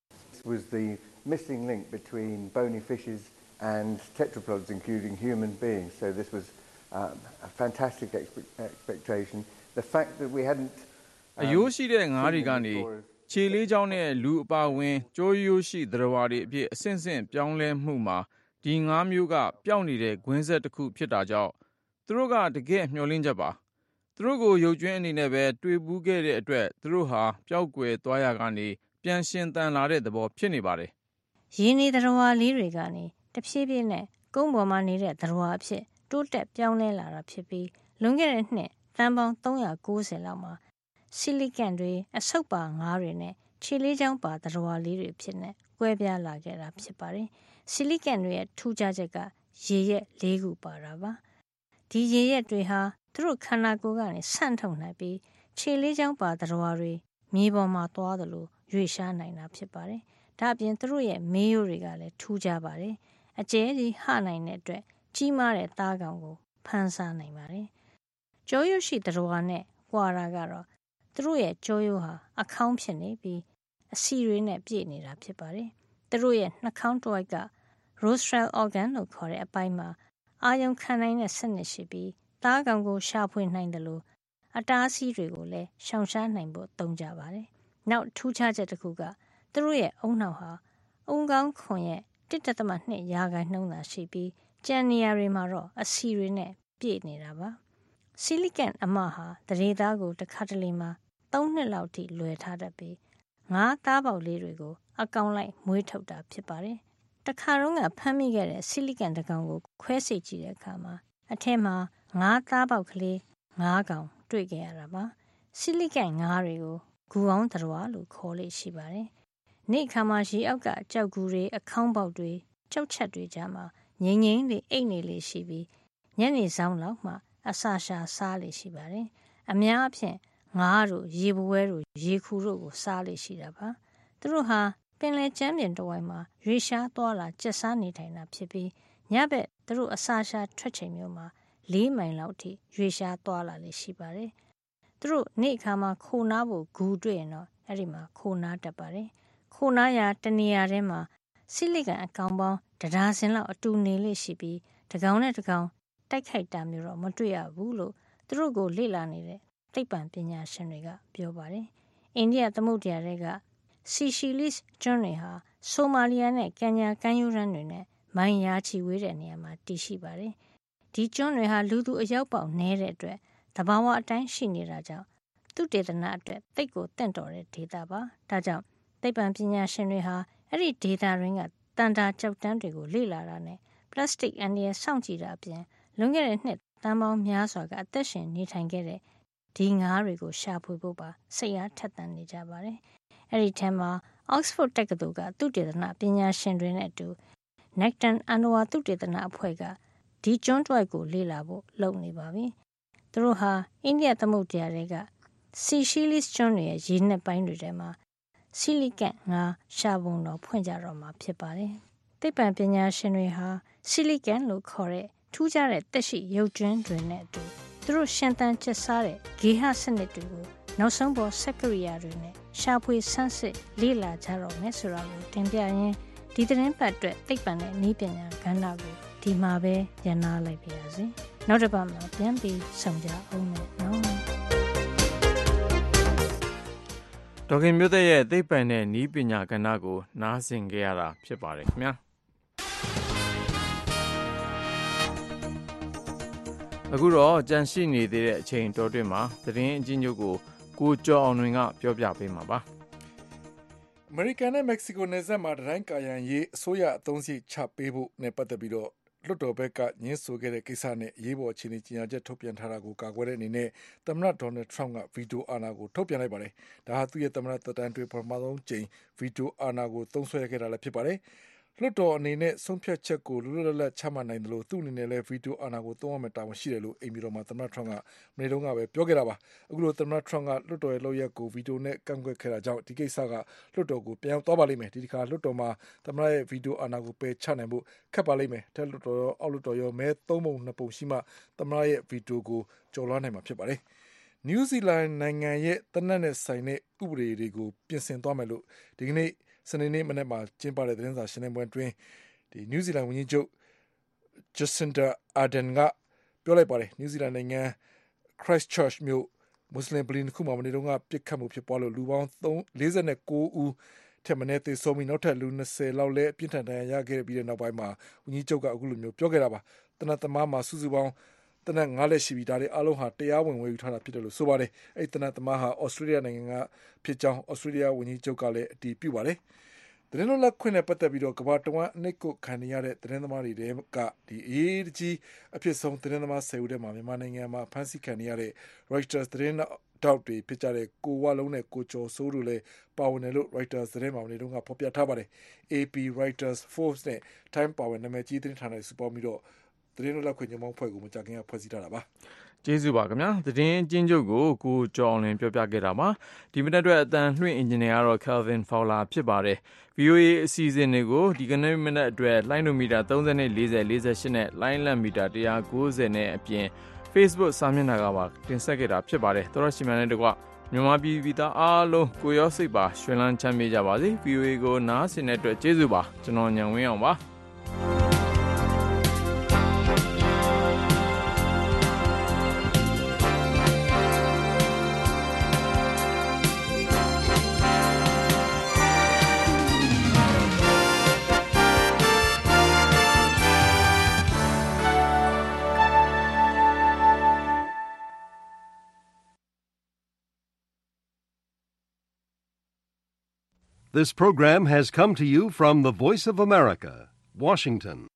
Speaker 19: was the missing link between bony fishes and tetrapods, including human beings. So this was um, a fantastic expe- expectation. The fact that we hadn't...
Speaker 2: အယိုးရှိတဲ့ငါးတွေကနေခြေလေးချောင်းနဲ့လူအပါဝင်ကြိုးရိုးရှိသတ္တဝါတွေအဖြစ်အဆင့်ဆင့်ပြောင်းလဲမှုမှာဒီငါးမျိုးကပျောက်နေတဲ့ဂွင်းဆက်တစ်ခုဖြစ်တာကြောင့်သူတို့ကတကယ်မျှော်လင့်ချက်ပါသူတို့ကိုရုပ်ကျွင်းအနေနဲ့ပဲတွေ့ဘူးခဲ့တဲ့အတွက်သူတို့ဟာပျောက်ကွယ်သွားရကနေပြန်ရှင်သန်လာတဲ့သဘောဖြစ်နေပါတယ်
Speaker 16: ။ရင်းနေသတ္တဝါလေးတွေကနေတဖြည်းဖြည်းနဲ့ကုန်းပေါ်မှာနေတဲ့သတ္တဝါအဖြစ်တိုးတက်ပြောင်းလဲလာတာဖြစ်ပြီးလွန်ခဲ့တဲ့နှစ်တန်ပေါင်း၃၉၀လောက်မှာဆီလီကန့်တွေအဆုပ်ပါငါးတွေနဲ့ခြေလေးချောင်းပါသတ္တဝါလေးတွေဖြစ်နေကွဲပြားလာခဲ့တာဖြစ်ပါတယ်။ဆီလီကန့်တွေရဲ့ထူးခြားချက်ကရေရက်လေးခုပါတာပါ။ဒီရေရက်တွေဟာသူတို့ခန္ဓာကိုယ်ကနေဆန့်ထုတ်နိုင်ပြီးခြေလေးချောင်းပါသတ္တဝါတွေမြေပေါ်မှာသွားသလိုရွေ့ရှားနိုင်တာဖြစ်ပါတယ်။ဒါ့အပြင်သူတို့ရဲ့မေးရိုးတွေကလည်းထူးခြားပါတယ်။အကျဲကြီးဟနိုင်တဲ့အတွက်ကြီးမားတဲ့သားကောင်ကိုဖမ်းဆားနိုင်ပါတယ်။ကြောရိုးရှိသတ္တဝါနဲ့ကွာတာကတော့သူတို့ရဲ့ကြောရိုးဟာအခေါင်းဖြစ်နေပြီးအဆီတွေနဲ့ပြည့်နေတာဖြစ်ပါတယ်။သူတို့ရဲ့နှာခေါင်းတစ်ဝိုက်က rostral organ လို့ခေါ်တဲ့အပိုင်းမှာအာယုံခံနိုင်တဲ့စနစ်ရှိပြီးသားကောင်ကိုရှာဖွေနိုင်တယ်လို့အတားအဆီးတွေကိုလည်းရှောင်ရှားနိုင်ဖို့သုံးကြပါတယ်။နောက်ထူးခြားချက်တစ်ခုကသူတို့ရဲ့အုံနှောက်ဟာအုံကောင်းခွန်ရဲ့တစ်တက်သမ၂ရာခိုင်နှုန်းသာရှိပြီးကျန်နေရာတွေမှာတော့အဆီတွေနဲ့ပြည့်နေတာပါ။ဆီလီကန့်အမဟာတရေသားကိုတစ်ခါတလေမှာ၃နှစ်လောက်ထိလွယ်ထားတတ်ပြီးငါးသားပေါက်လေးတွေကိုအကောင်လိုက်မွေးထုတ်တာဖြစ်ပါတယ်။တခါတော့ကဖမ်းမိခဲ့တဲ့ဆီလီကန့်တကောင်ကိုခွဲစိတ်ကြည့်တဲ့အခါမှာအထက်မှာငါးသားပေါက်ကလေးငါးကောင်တွေ့ခဲ့ရတာပါဆီလီကန်ငါးတွေကိုဂူအောင်သရွာလို့ခေါ်လို့ရှိပါတယ်နေ့ခါမှာရေအောက်ကကြောက်ကူတွေအခေါင်းပေါက်တွေကြောက်ချက်တွေကြားမှာငိမ့်ငိမ့်လေးအိတ်နေလေးရှိပြီးညနေဆောင်လောက်မှအစာရှာစားလေးရှိပါတယ်အများအဖြင့်ငါးတို့ရေပွဲတို့ရေခူတို့ကိုစားလေးရှိတာပါသူတို့ဟာပင်လယ်ကျမ်းပြင်တစ်ဝိုက်မှာရွေရှားသွားလာကျက်စားနေထိုင်တာဖြစ်ပြီးညဘက်သူတို့အစာရှာထွက်ချိန်မျိုးမှာလေးမိုင်လောက်ထိရွေရှားသွားလာလေးရှိပါတယ်သူတို့နေ့အခါမှာခိုနားဖို့ဂူတွေ့ရင်တော့အဲ့ဒီမှာခိုနားတတ်ပါတယ်ခိုနားရာတနေရာထဲမှာဆီလီကန်အကောင်ပေါင်းတဒါစင်လောက်အတူနေလေးရှိပြီးတကောင်နဲ့တကောင်တိုက်ခိုက်တာမျိုးတော့မတွေ့ရဘူးလို့သူတို့ကိုလေ့လာနေတဲ့သိပ္ပံပညာရှင်တွေကပြောပါတယ်အိန္ဒိယသမုဒ္ဒရာတွေကစီရှီလစ်ကျွန်းတွေဟာဆိုမာလီယာနဲ့ကင်ညာကမ်းရိုးတန်းတွေနဲ့မိုင်ရာချီဝေးတဲ့နေရာမှာတည်ရှိပါတယ်ဒီကျွန်းတွေဟာလူသူအရောက်ပေါက်နည်းတဲ့အတွက်သဘာဝအတိုင်းရှိနေတာကြောင့်သူတေသနာအတွက်သိပ်ကိုတင့်တော်တဲ့ဒေသပါဒါကြောင့်သိပ္ပံပညာရှင်တွေဟာအဲ့ဒီဒေသရင်းကတန်တာကြောက်တန်းတွေကိုလေ့လာတာနဲ့ပလတ်စတစ်အန်ဒီရဲ့စောင့်ကြည့်တာအပြင်လွန်ခဲ့တဲ့နှစ်တန်ပေါင်းများစွာကအသက်ရှင်နေထိုင်ခဲ့တဲ့ဒီငါးတွေကိုရှာဖွေဖို့ပါစိတ်အားထက်သန်နေကြပါတယ်အဲ့ဒီထဲမှာ Oxford တက္ကသိုလ်ကသူတေသနပညာရှင်တွေနဲ့အတူ Necton Anwar သူတေသနအဖွဲ့ကဒီကျွန်းတွိုက်ကိုလေ့လာဖို့လုပ်နေပါပြီသူတို့ဟာအိန္ဒိယသမုဒ္ဒရာတွေကစီရှီလစ်ကျွန်းတွေရဲ့ရေနက်ပိုင်းတွေထဲမှာဆီလီကန်ငါရှာပုံတော်ဖွင့်ကြတော့မှာဖြစ်ပါတယ်သိပ္ပံပညာရှင်တွေဟာဆီလီကန်လို့ခေါ်တဲ့ထူးခြားတဲ့တက်ရှိရုပ်ကျွန်းတွေနဲ့အတူသူတို့ရှင်သန်ကျက်စားတဲ့ဂေဟစနစ်တွေကိုနောက်ဆုံးပေါ်စက်ကရိယာတွေနဲ့ရှာဖွေဆန်းစစ်လေ့လာကြတော့မယ်ဆိုတာကိုတင်ပြရင်းဒီသတင်းပတ်အတွက်သိပ္ပံနဲ့နည်းပညာကဏ္ဍကိုဒီမှာပဲရနာလိုက်ပါရစေနောက်တစ်ပတ်မှာပြန်ပြီးဆုံကြအောင်မယ်နော်
Speaker 2: ဒေါခင်မျိုးသက်ရဲ့သိပ္ပံနဲ့နည်းပညာကဏ္ဍကိုနားဆင်ကြရတာဖြစ်ပါတယ်ခင်ဗျာအခုတော့ကြန့်ရှိနေသေးတဲ့အချိန်တော်တွင်မှာသတင်းအကျဉ်းချုပ်ကိုကိုကျော်အောင်တွင်ကပြောပြပေးမှာပါ
Speaker 11: အမေရိကန်နဲ့မက္ကဆီကိုနယ်စပ်မှာတိုင်းကာရန်ရေးအစိုးရအသုံးစရိတ်ချပေးဖို့နဲ့ပတ်သက်ပြီးတော့လွှတ်တော်ဘက်ကညှင်းဆိုခဲ့တဲ့ကိစ္စနဲ့အရေးပေါ်အခြေအနေကြီးညာချက်ထုတ်ပြန်ထားတာကိုကာကွယ်တဲ့အနေနဲ့သမ္မတဒေါ်နယ်ထရမ့်ကဗီတိုအာဏာကိုထုတ်ပြန်လိုက်ပါတယ်။ဒါဟာသူ့ရဲ့သမ္မတသက်တမ်းအတွင်းပထမဆုံးကြိမ်ဗီတိုအာဏာကိုသုံးစွဲခဲ့တာလည်းဖြစ်ပါတယ်။လွှတ်တော်အနေနဲ့ဆုံးဖြတ်ချက်ကိုလွတ်လွတ်လပ်လပ်ချမှတ်နိုင်တယ်လို့သူ့အနေနဲ့လည်းဗီတိုအာဏာကိုသုံးရမယ်တာဝန်ရှိတယ်လို့အိမ်ပြည်တော်မှာသမ္မတထရမ့်ကမနေ့တုန်းကပဲပြောခဲ့တာပါ။အခုလိုသမ္မတထရမ့်ကလွှတ်တော်ရဲ့လုပ်ရက်ကိုဗီတိုနဲ့ကန့်ကွက်ခဲ့တာကြောင့်ဒီကိစ္စကလွှတ်တော်ကိုပြန်သွားပါလိမ့်မယ်။ဒီတစ်ခါလွှတ်တော်မှာသမ္မတရဲ့ဗီတိုအာဏာကိုပယ်ချနိုင်ဖို့ခက်ပါလိမ့်မယ်။ထက်လွှတ်တော်ရောအောက်လွှတ်တော်ရောမဲသုံးပုံနှစ်ပုံရှိမှသမ္မတရဲ့ဗီတိုကိုကျော်လွှားနိုင်မှာဖြစ်ပါတယ်။နယူးဇီလန်နိုင်ငံရဲ့တနက်နဲ့ဆိုင်တဲ့ဥပဒေတွေကိုပြင်ဆင်သွားမယ်လို့ဒီကနေ့စနေနေ့မနေ့မှာကျင်းပတဲ့သတင်းစာရှင်းလင်းပွဲတွင်ဒီနယူးဇီလန်ဝန်ကြီးချုပ် Jacinda Ardern ကပြောလိုက်ပါတယ်နယူးဇီလန်နိုင်ငံ Christchurch မြို့မွတ်စလင်ဗလီတစ်ခုမှာမနေ့တုန်းကပြစ်ခတ်မှုဖြစ်ပွားလို့လူပေါင်းလေးဆယ်ကိုဦးထက်မနည်းသေဆုံးပြီးနောက်ထပ်လူ၂၀လောက်လည်းပြင်းထန်ဒဏ်ရာရခဲ့ပြီးတဲ့နောက်ပိုင်းမှာဝန်ကြီးချုပ်ကအခုလိုမျိုးပြောခဲ့တာပါတနက်သမားမှာစုစုပေါင်းတနက်ငါးလက်ရှိပြီးဒါတွေအလုံးဟာတရားဝင်ဝယ်ယူထားတာဖြစ်တယ်လို့ဆိုပါတယ်အဲ့တနက်သမားဟာဩစတြေးလျနိုင်ငံကဖြစ်ကြောင်းဩစတြေးလျဝန်ကြီးချုပ်ကလည်းအတည်ပြုပါတယ်သတင်းလွတ်လပ်ခွင့်နဲ့ပတ်သက်ပြီးတော့ကမ္ဘာတဝန်းအနှိတ်ကိုခံနေရတဲ့သတင်းသမားတွေတဲကဒီအရေးကြီးအဖြစ်ဆုံးသတင်းသမားဆယ်ဦးထဲမှာမြန်မာနိုင်ငံမှာဖမ်းဆီးခံနေရတဲ့ Reuters သတင်းတောက်တွေဖြစ်ကြတဲ့ကိုဝလုံးနဲ့ကိုကျော်စိုးတို့လည်းပါဝင်တယ်လို့ Reuters သတင်းမှာနေတော့ကဖော်ပြထားပါတယ် A P Reuters Forbes နဲ့ Time ပါဝင်နာမည်ကြီးသတင်းဌာနတွေစုပေါင်းပြီးတော့သတင်းလွတ်လပ်ခွင့်ညွှန်ပေါင်းဖွဲ့ကိုမကြခင်ကဖွဲ့စည်းထားတာပါ
Speaker 2: ကျေးဇူးပါခင်ဗျာသတင်းအချင်းချုပ်ကိုကိုကျော်အောင်လင်းပြောပြခဲ့တာပါဒီမနက်အတွက်အတန်လွှင့်အင်ဂျင်နီယာကတော့ Kelvin Fowler ဖြစ်ပါတယ် V O A အစီအစဉ်တွေကိုဒီကနေ့မနက်အတွက်လိုင်းနိုမီတာသုံး၀ ၄၀ ၄၈နဲ့လိုင်းလံမီတာ၁၉၀နဲ့အပြင် Facebook စာမျက်နှာကပါတင်ဆက်ခဲ့တာဖြစ်ပါတယ်သောရရှိမှန်တဲ့တကွမြန်မာပြည်ပြည်သားအားလုံးကိုရောစိတ်ပါရွှင်လန်းချမ်းမြေ့ကြပါစေ V O A ကိုနားဆင်တဲ့အတွက်ကျေးဇူးပါကျွန်တော်ညံဝင်းအောင်ပါ
Speaker 15: This program has come to you from the Voice of America, Washington.